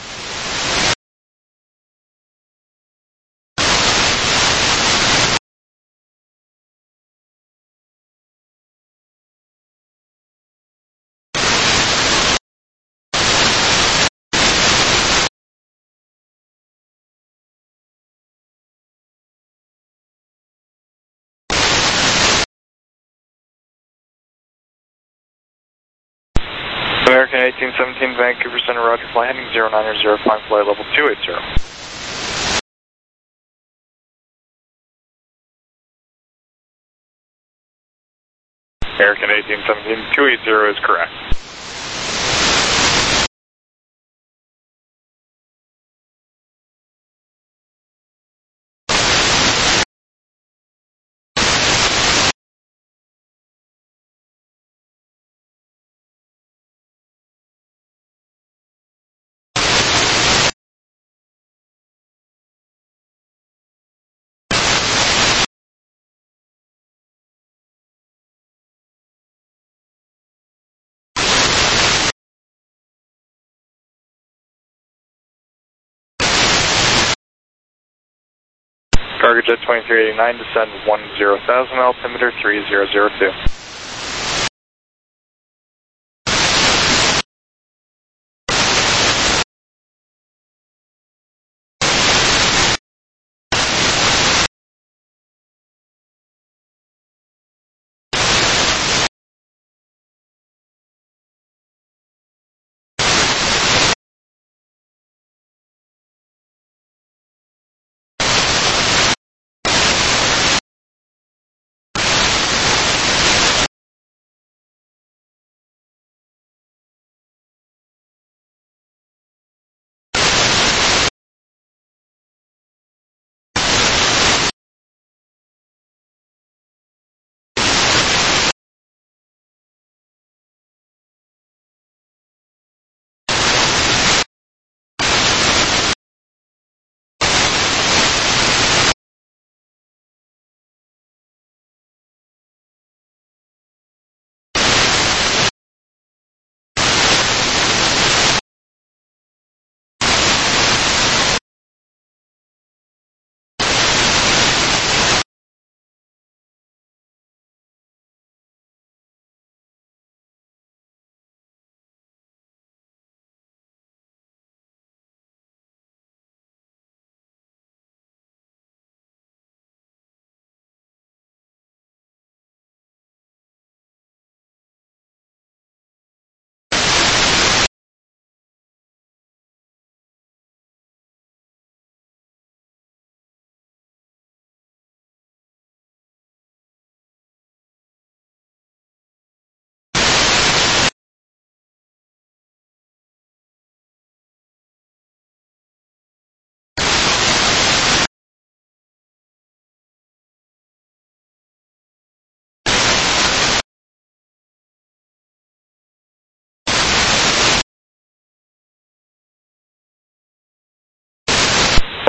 B: American 1817 Vancouver Center, roger. Fly heading 090, climb flight level 280. American 1817 280 is correct. Cargo Jet 2389, descend 10,000, altimeter 3002.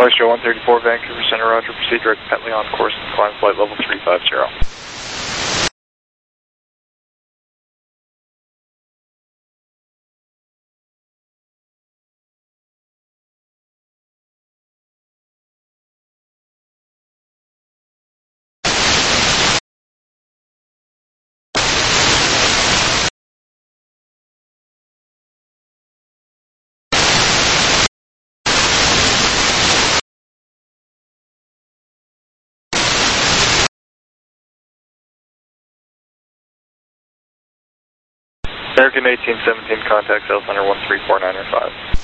B: Maestro 134, Vancouver Center, Roger. Proceed direct Petley on course and climb flight level 350. American 1817, contact South Center 13495.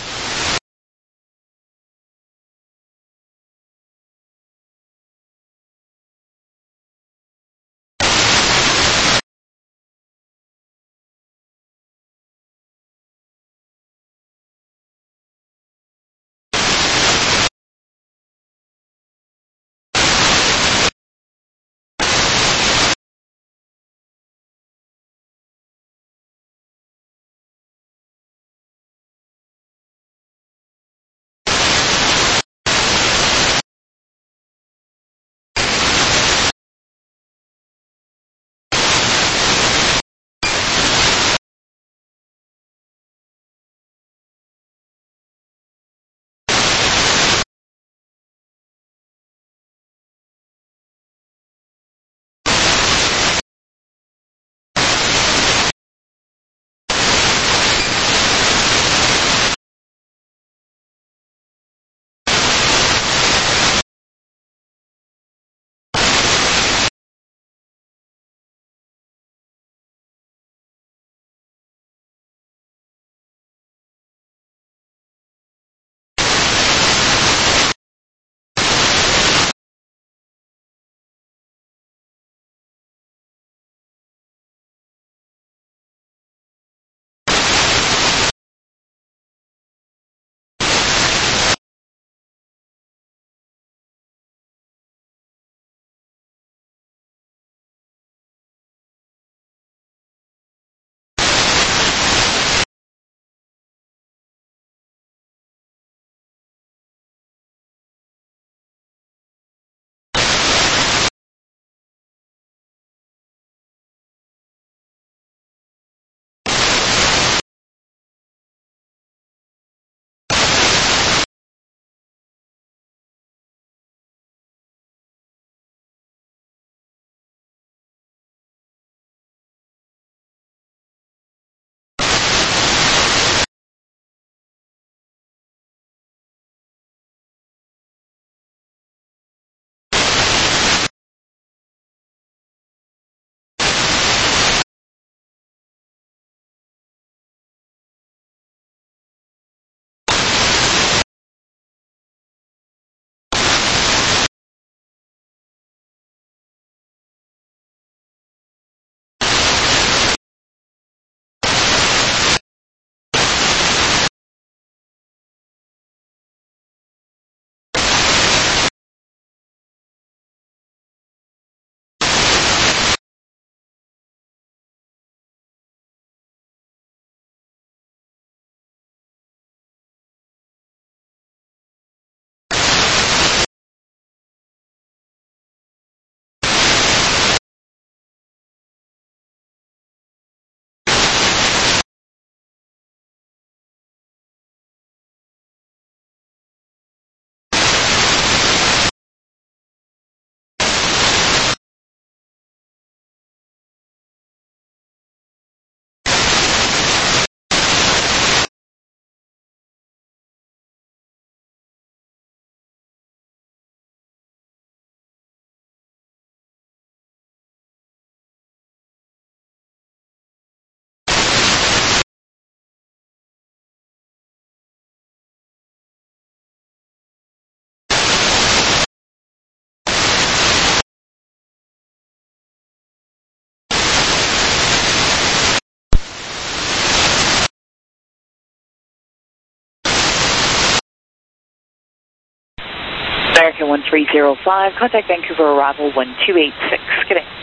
G: American 1305, contact Vancouver arrival 1286. Good day.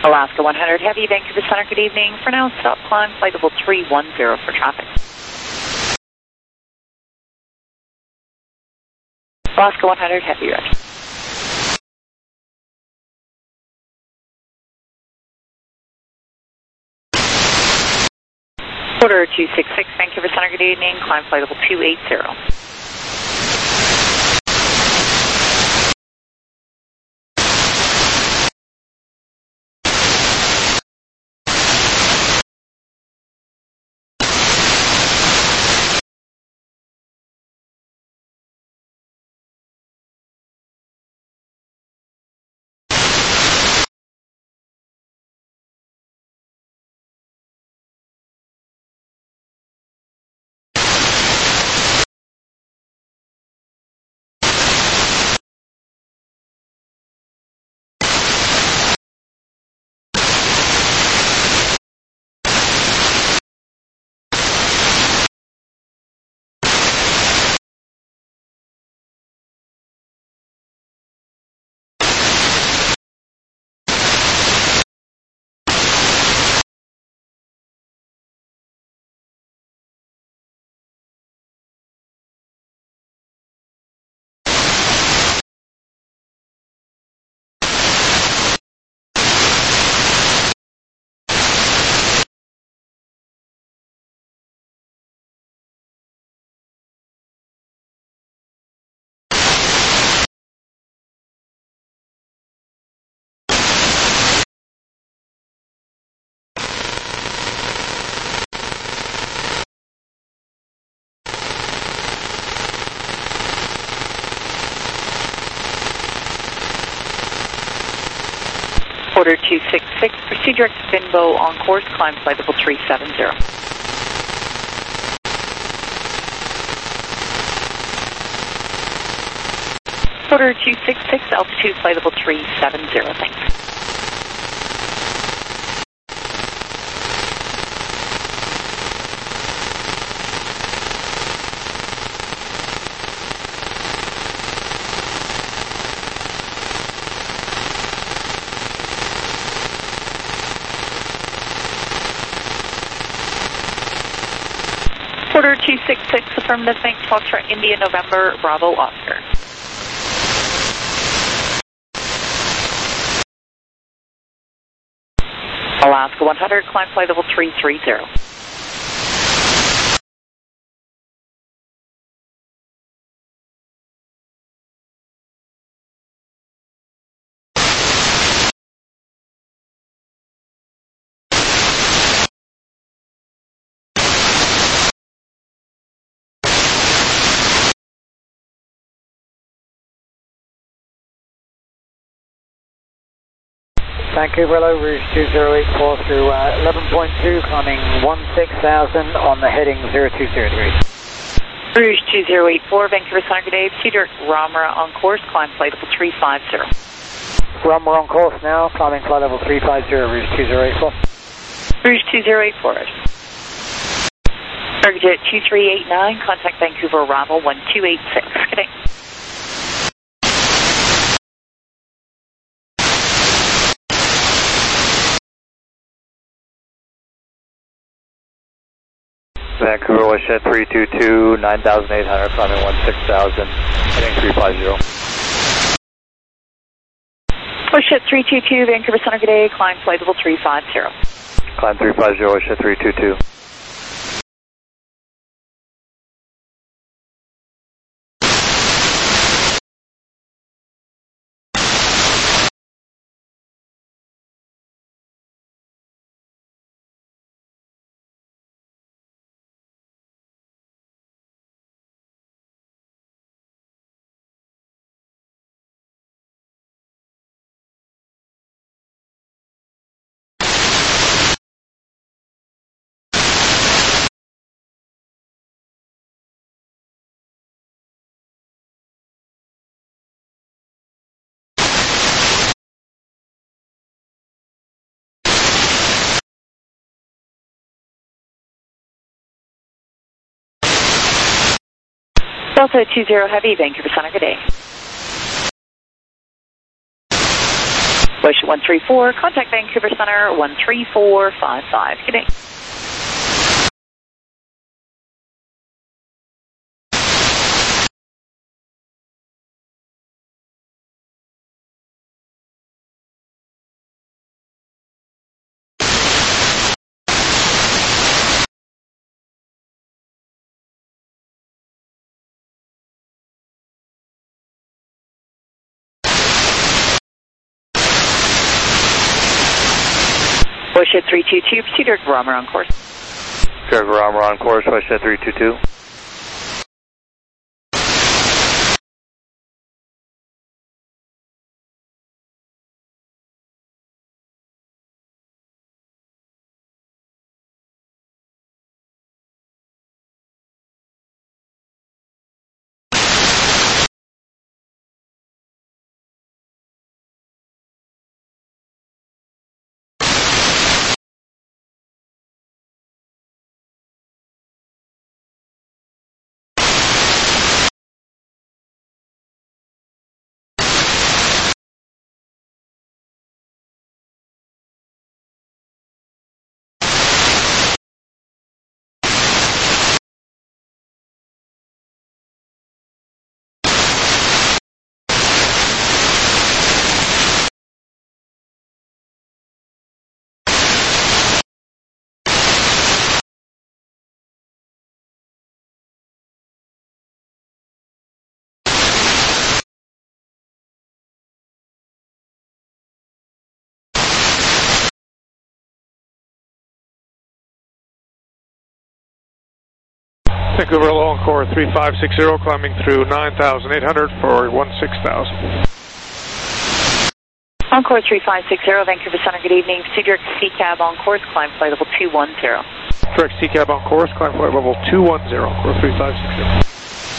G: Alaska 100 Heavy, Vancouver Center, good evening. For now, stop climb, flight level 310 for traffic. Alaska 100 Heavy, ready. Quarter 266, Vancouver Center, good evening. Climb flight level 280. Quarter 266, proceed direct to Finbo on course, climb flight level 370. Quarter 266, altitude flight level 370, thanks. Quarter 266, affirmative, thanks, Foxtrot India, November, Bravo, Oscar. Alaska 100, climb flight level 330.
C: Vancouver Low, Rouge 2084 through 11.2, climbing 16,000 on the heading 0203.
G: Rouge 2084, Vancouver Center, good day. Cedar Ramra on course, climb flight level 350.
C: Ramra on course now, climbing flight level 350, Rouge 2084.
G: Rouge 2084, target jet 2389, contact Vancouver arrival 1286, good day.
E: Vancouver Westjet 322, 9,800, climbing 16,000, heading 350.
G: Westjet 322, Vancouver Center, good day, climb flight level 350.
E: Climb 350, Westjet 322.
G: Delta 20 Heavy, Vancouver Center, good day. Westjet 134. Contact Vancouver Center 13455. Good day. Watershed 322, proceed direct Romer on course.
E: Direct Romer on course, Watershed 322.
H: Vancouver low on course 3560, climbing through 9,800 for 16,000.
G: On course 3560, Vancouver Center, good evening. Proceed direct CCAB on course, climb flight level 210.
H: Direct CCAB on course, climb flight level 210, course 3560.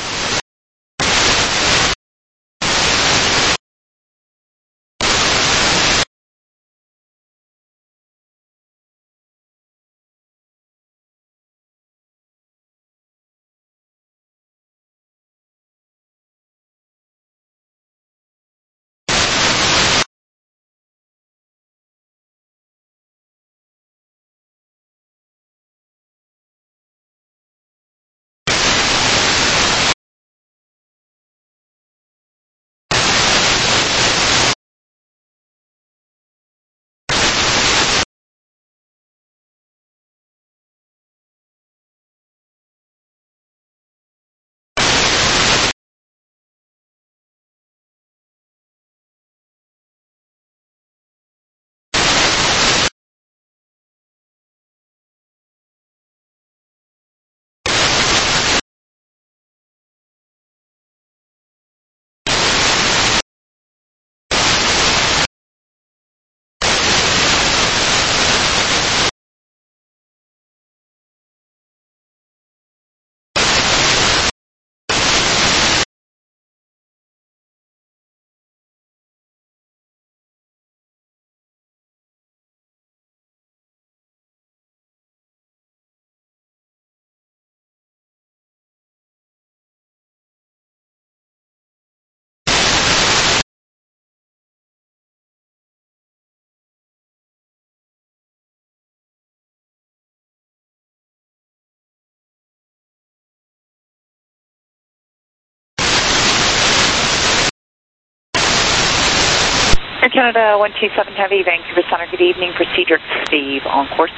G: Air Canada 127 Heavy, Vancouver Center, good evening. Proceed direct Steve on course.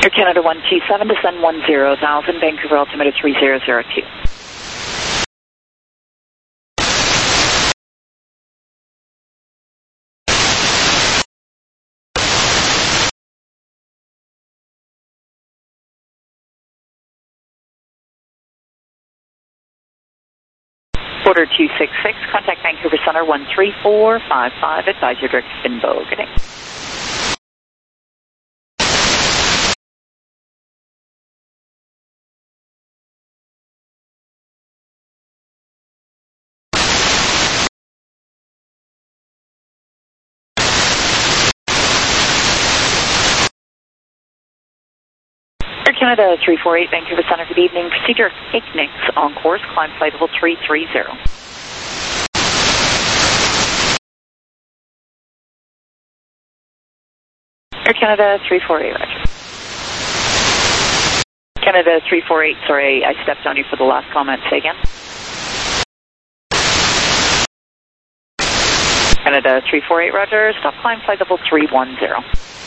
G: Air Canada 127, descend 10,000, Vancouver altimeter 3002. Order 266, contact Vancouver Center 13455, advise your direct Spinbo. Good day. Air Canada 348, Vancouver Center, good evening. Procedure Ignix on course, climb flight level 330. Air Canada 348, roger. Canada 348, sorry, I stepped on you for the last comment. Say again. Canada 348, roger. Stop climb flight level 310.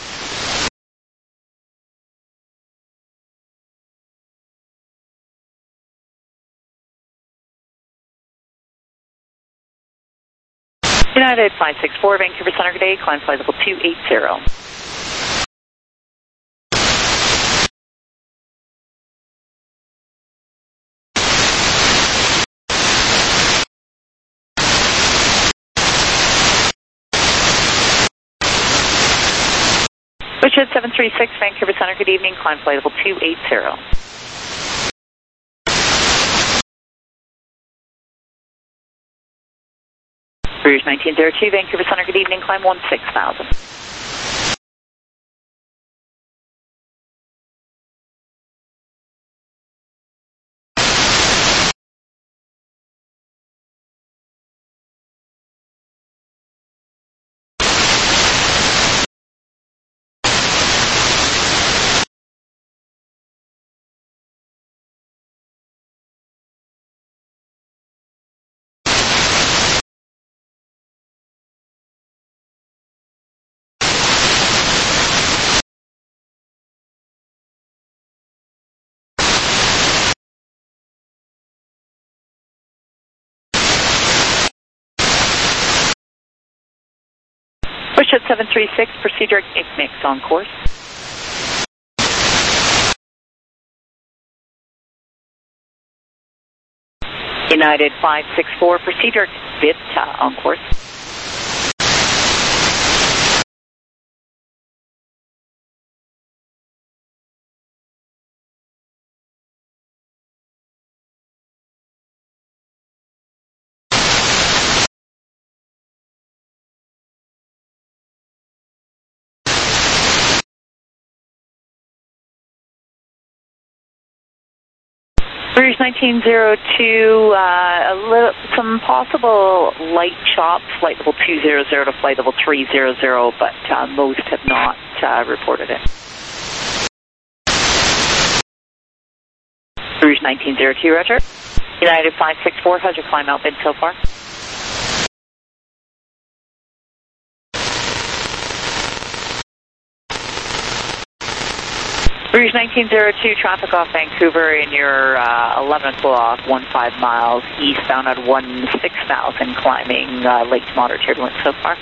G: United 564, Vancouver Center, good day, climb flight level 280. Richard 736, Vancouver Center, good evening, climb flight level 280. Rouge 1902, Vancouver Center, good evening, climb 16,000. Richard 736, procedure Ignix on course. United 564, procedure Vita on course. Rouge 1902, some possible light chops, flight level 200 to flight level 300, but most have not reported it. Rouge 1902, roger. United 564, how's your climb out been so far? Rouge 1902, traffic off Vancouver in your 11 o'clock, 15 miles eastbound at 16,000, climbing late to moderate turbulence so far.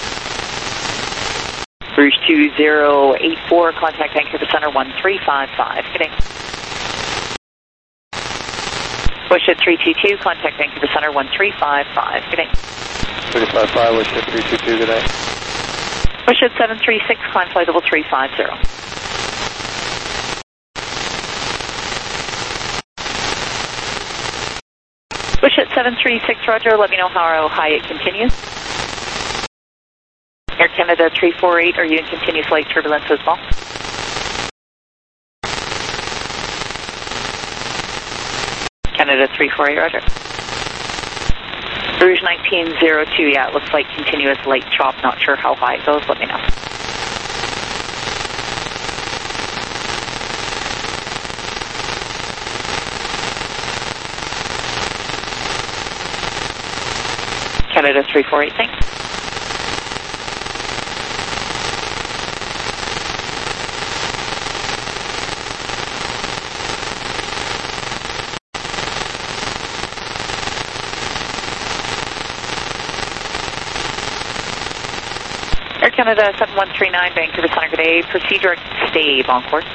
G: Rouge 2084, contact Vancouver Center 1355. Good day. Wishit 322, contact Vancouver Center 1355. Good day.
E: 355, Wishit 322, good day.
G: Wishit 736, climb flight level 350. Wishit 736, roger, let me know how high it continues. Air Canada 348, are you in continuous light turbulence as well? Canada 348, roger. Rouge 1902, yeah, it looks like continuous light chop, not sure how high it goes, let me know. Canada 348, thanks. Canada 7139, Vancouver Center, good day. Proceed direct Stave on course.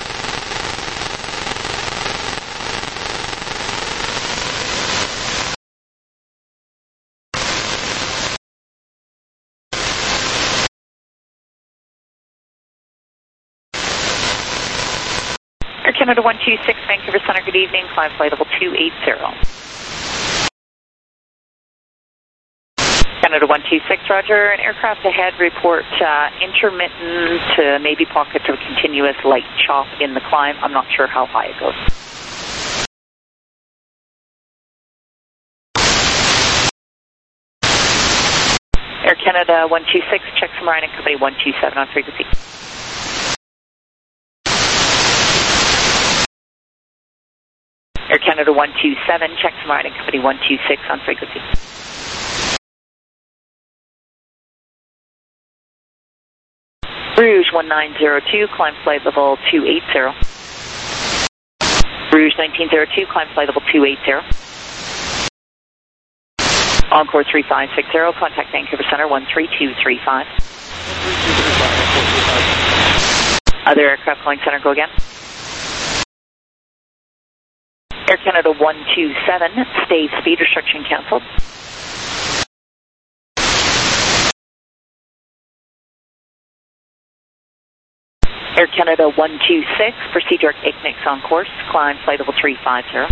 G: Air Canada 126, Vancouver Center, good evening. Climb flight level 280. Canada 126, roger. An aircraft ahead report intermittent to maybe pockets of continuous light chop in the climb. I'm not sure how high it goes. Air Canada 126, check some Ryan and Company 127 on frequency. Air Canada 127, check some Ryan and Company 126 on frequency. Rouge 1902, climb flight level 280. Rouge 1902, climb flight level 280. Encore 3560, contact Vancouver Center 13235. Other aircraft calling center, go again. Air Canada 127, stay speed restriction cancelled. Air Canada 126, proceed direct Ignix on course, climb flight level 350.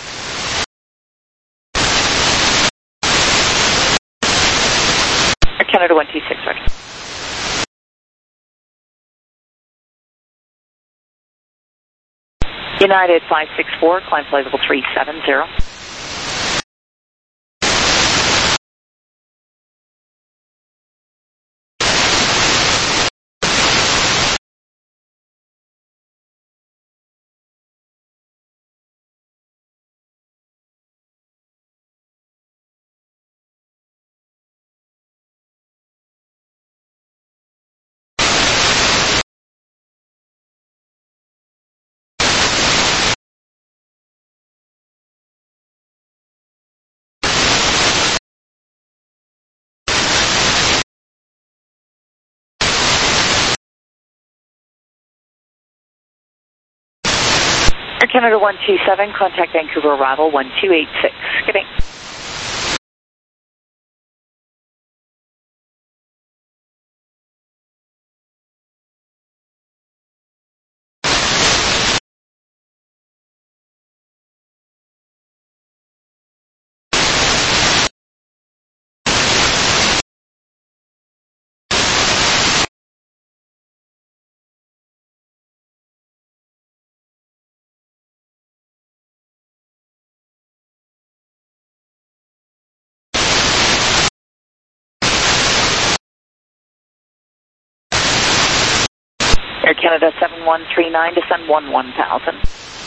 G: Air Canada 126, roger. United 564, climb flight level 370. Air Canada 127, contact Vancouver arrival 1286. Good day. Air Canada 7139, descend 11,000.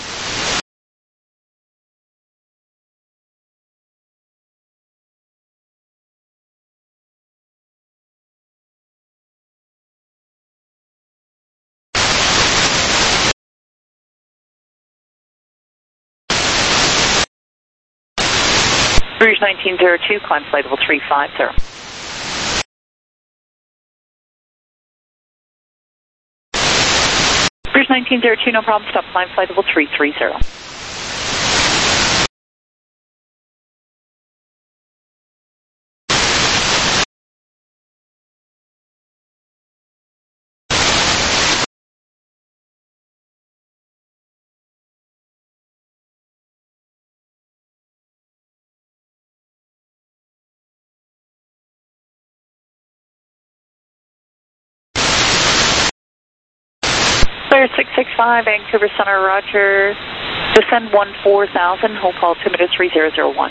G: Rouge 1902, climb flight level 350. Rouge 1902, no problem, stop climb flight level 330. Clear 665, Vancouver Center, roger. Descend 14,000, hold call 2 minutes 3001.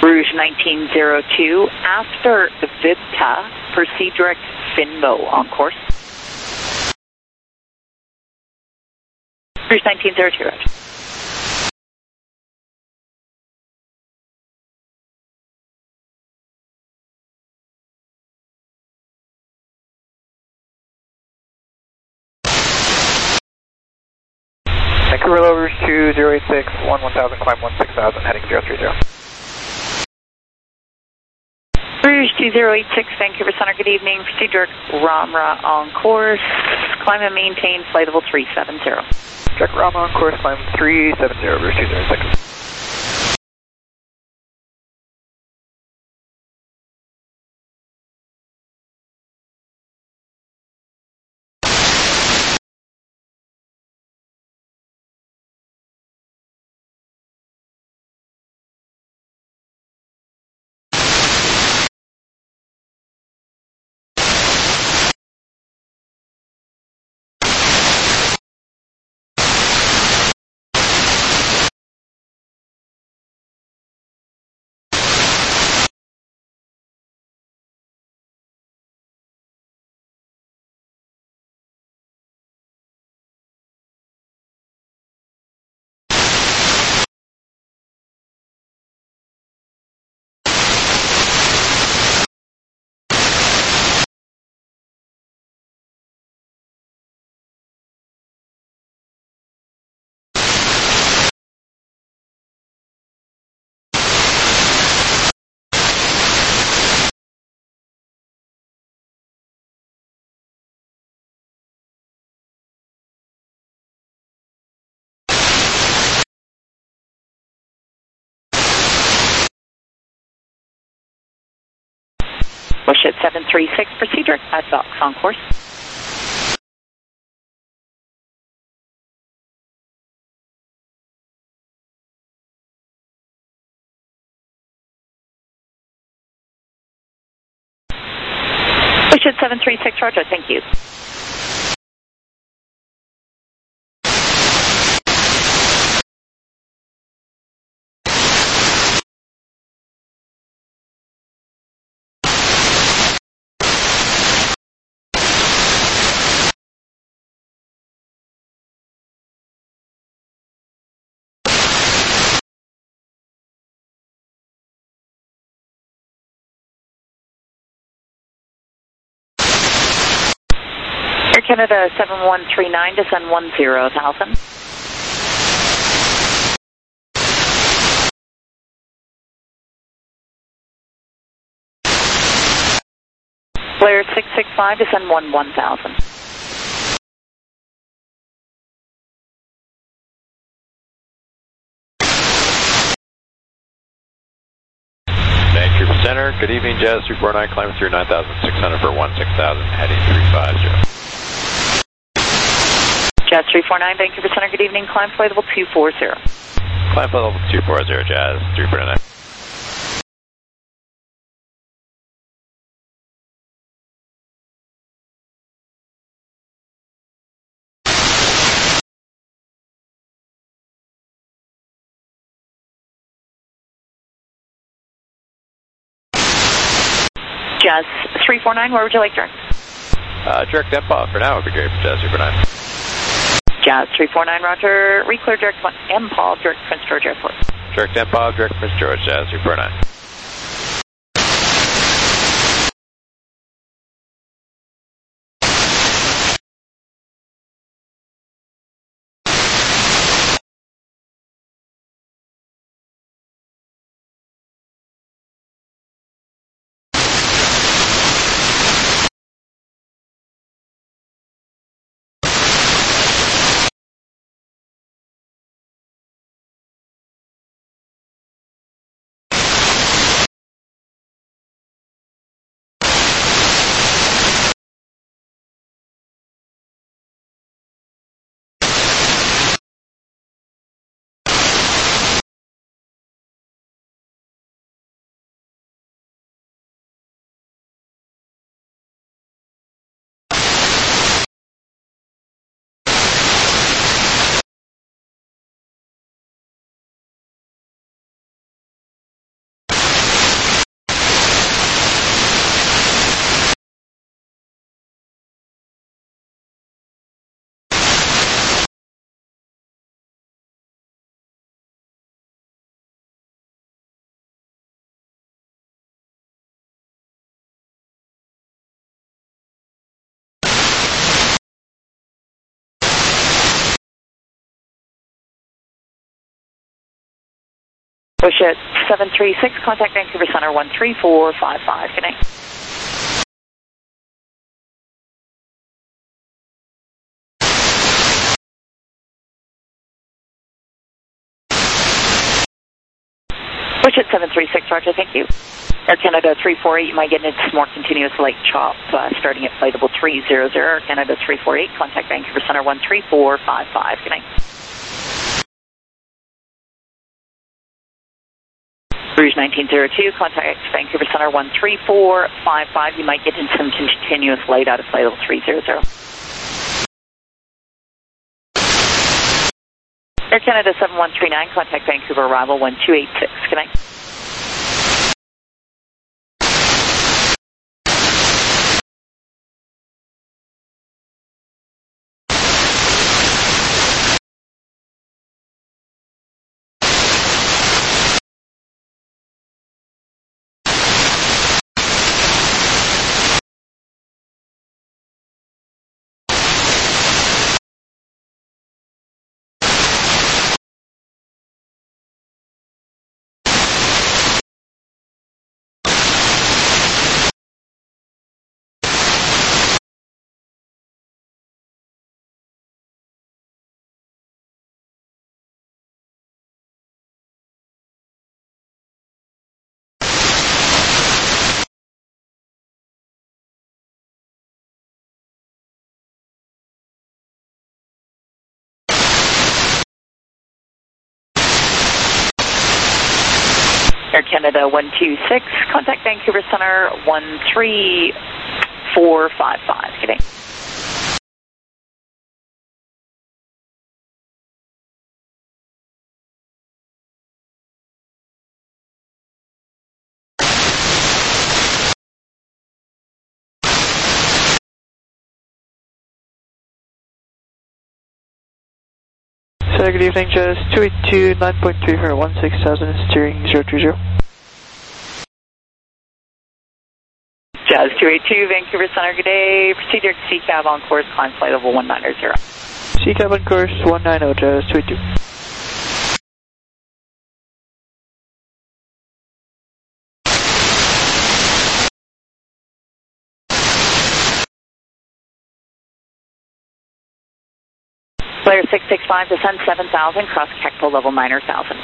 G: Rouge 1902, after Vita, proceed direct Finbo on course. Rouge 1902, Roger.
D: Vancouver Rovers 2086, 1000, climb 16000, heading 030.
G: Rouge 2086, Vancouver Center, good evening. Proceed direct Ramra on course. Climb and maintain flight level 370.
D: Direct Ramra on course, climb 370, Rouge 2086.
G: Bullshit 736, proceed direct at docks on course. Bullshit 736, Roger, thank you. Air Canada 7139, descend 10,000. Blair 665, descend 11,000.
D: Vancouver Center, good evening, Jazz 349, climbing through 9,600 for 16,000, heading 350.
G: Jazz 349, Vancouver Center, good evening, climb flight level 240.
D: Climb flight level 240, Jazz 349.
G: Jazz 349, where would you like direct?
D: Direct Empire for now would be great for Jazz 349.
G: Jazz 349, Roger. Reclear direct Empire, direct Prince George Airport.
D: Direct Empire, direct Prince George, Jazz 349.
G: Push it 736, contact Vancouver Center 13455. Good night. Push it 736, Roger, thank you. Air Canada 348, you might get into some more continuous light chop starting at flight level 300. Air Canada 348, contact Vancouver Center 13455. Good night. Rouge 1902, contact Vancouver Center 13455. You might get into some continuous light out of flight level 300. Air Canada 7139, contact Vancouver arrival 1286. Good night. Air Canada 126, contact Vancouver Center 13455. Good day.
I: So good evening, Jazz 282, 9.3 for 16,000, steering 020.
G: Jazz 282, Vancouver Center, good day. Proceed to CCAB on course, climb flight level 190.
I: CCAB on course 190, Jazz 282.
G: Flare 665, descend 7,000, cross Kekpo level 9,000.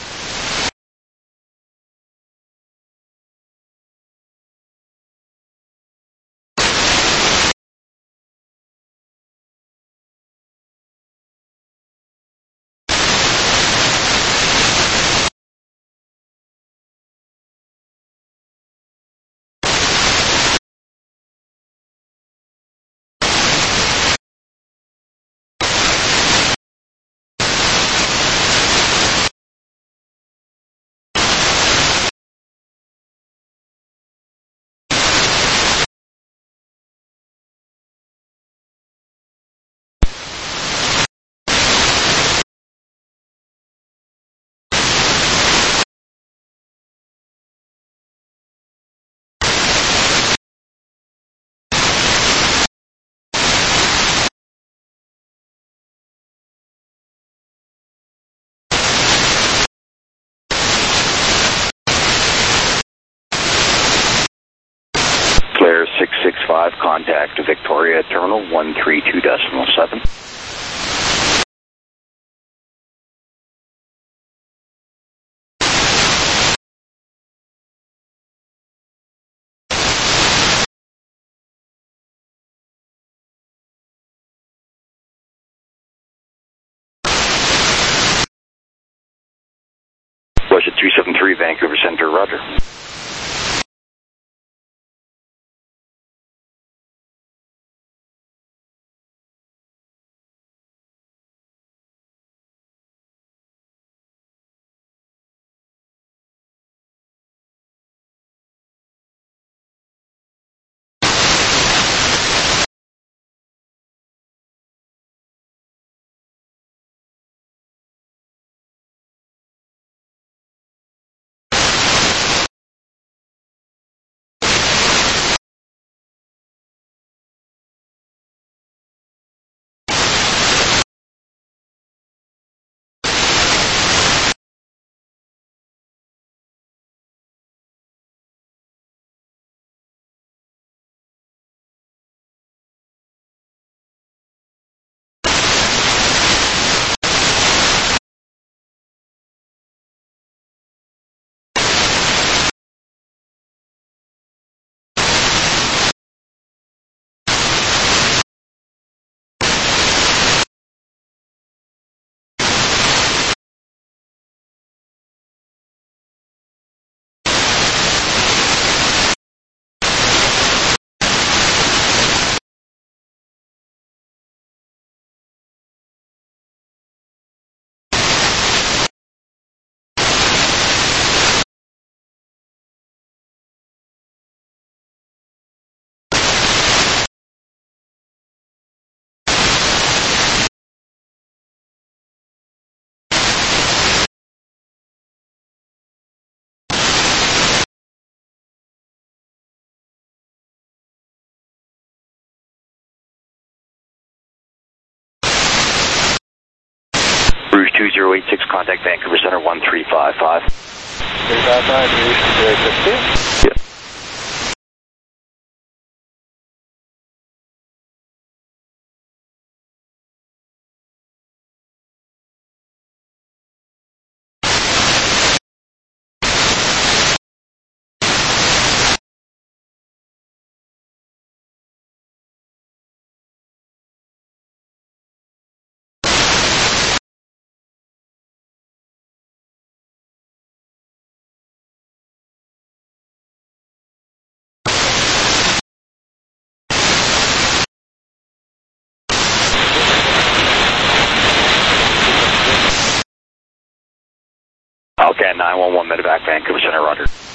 J: Flare 665, contact Victoria Terminal 132.7. Russia 373, Vancouver Center, roger. 2086, contact Vancouver Center 1355.
E: 359, Houston 062.
J: Yep. Okay, 911 medevac, Vancouver Center, roger.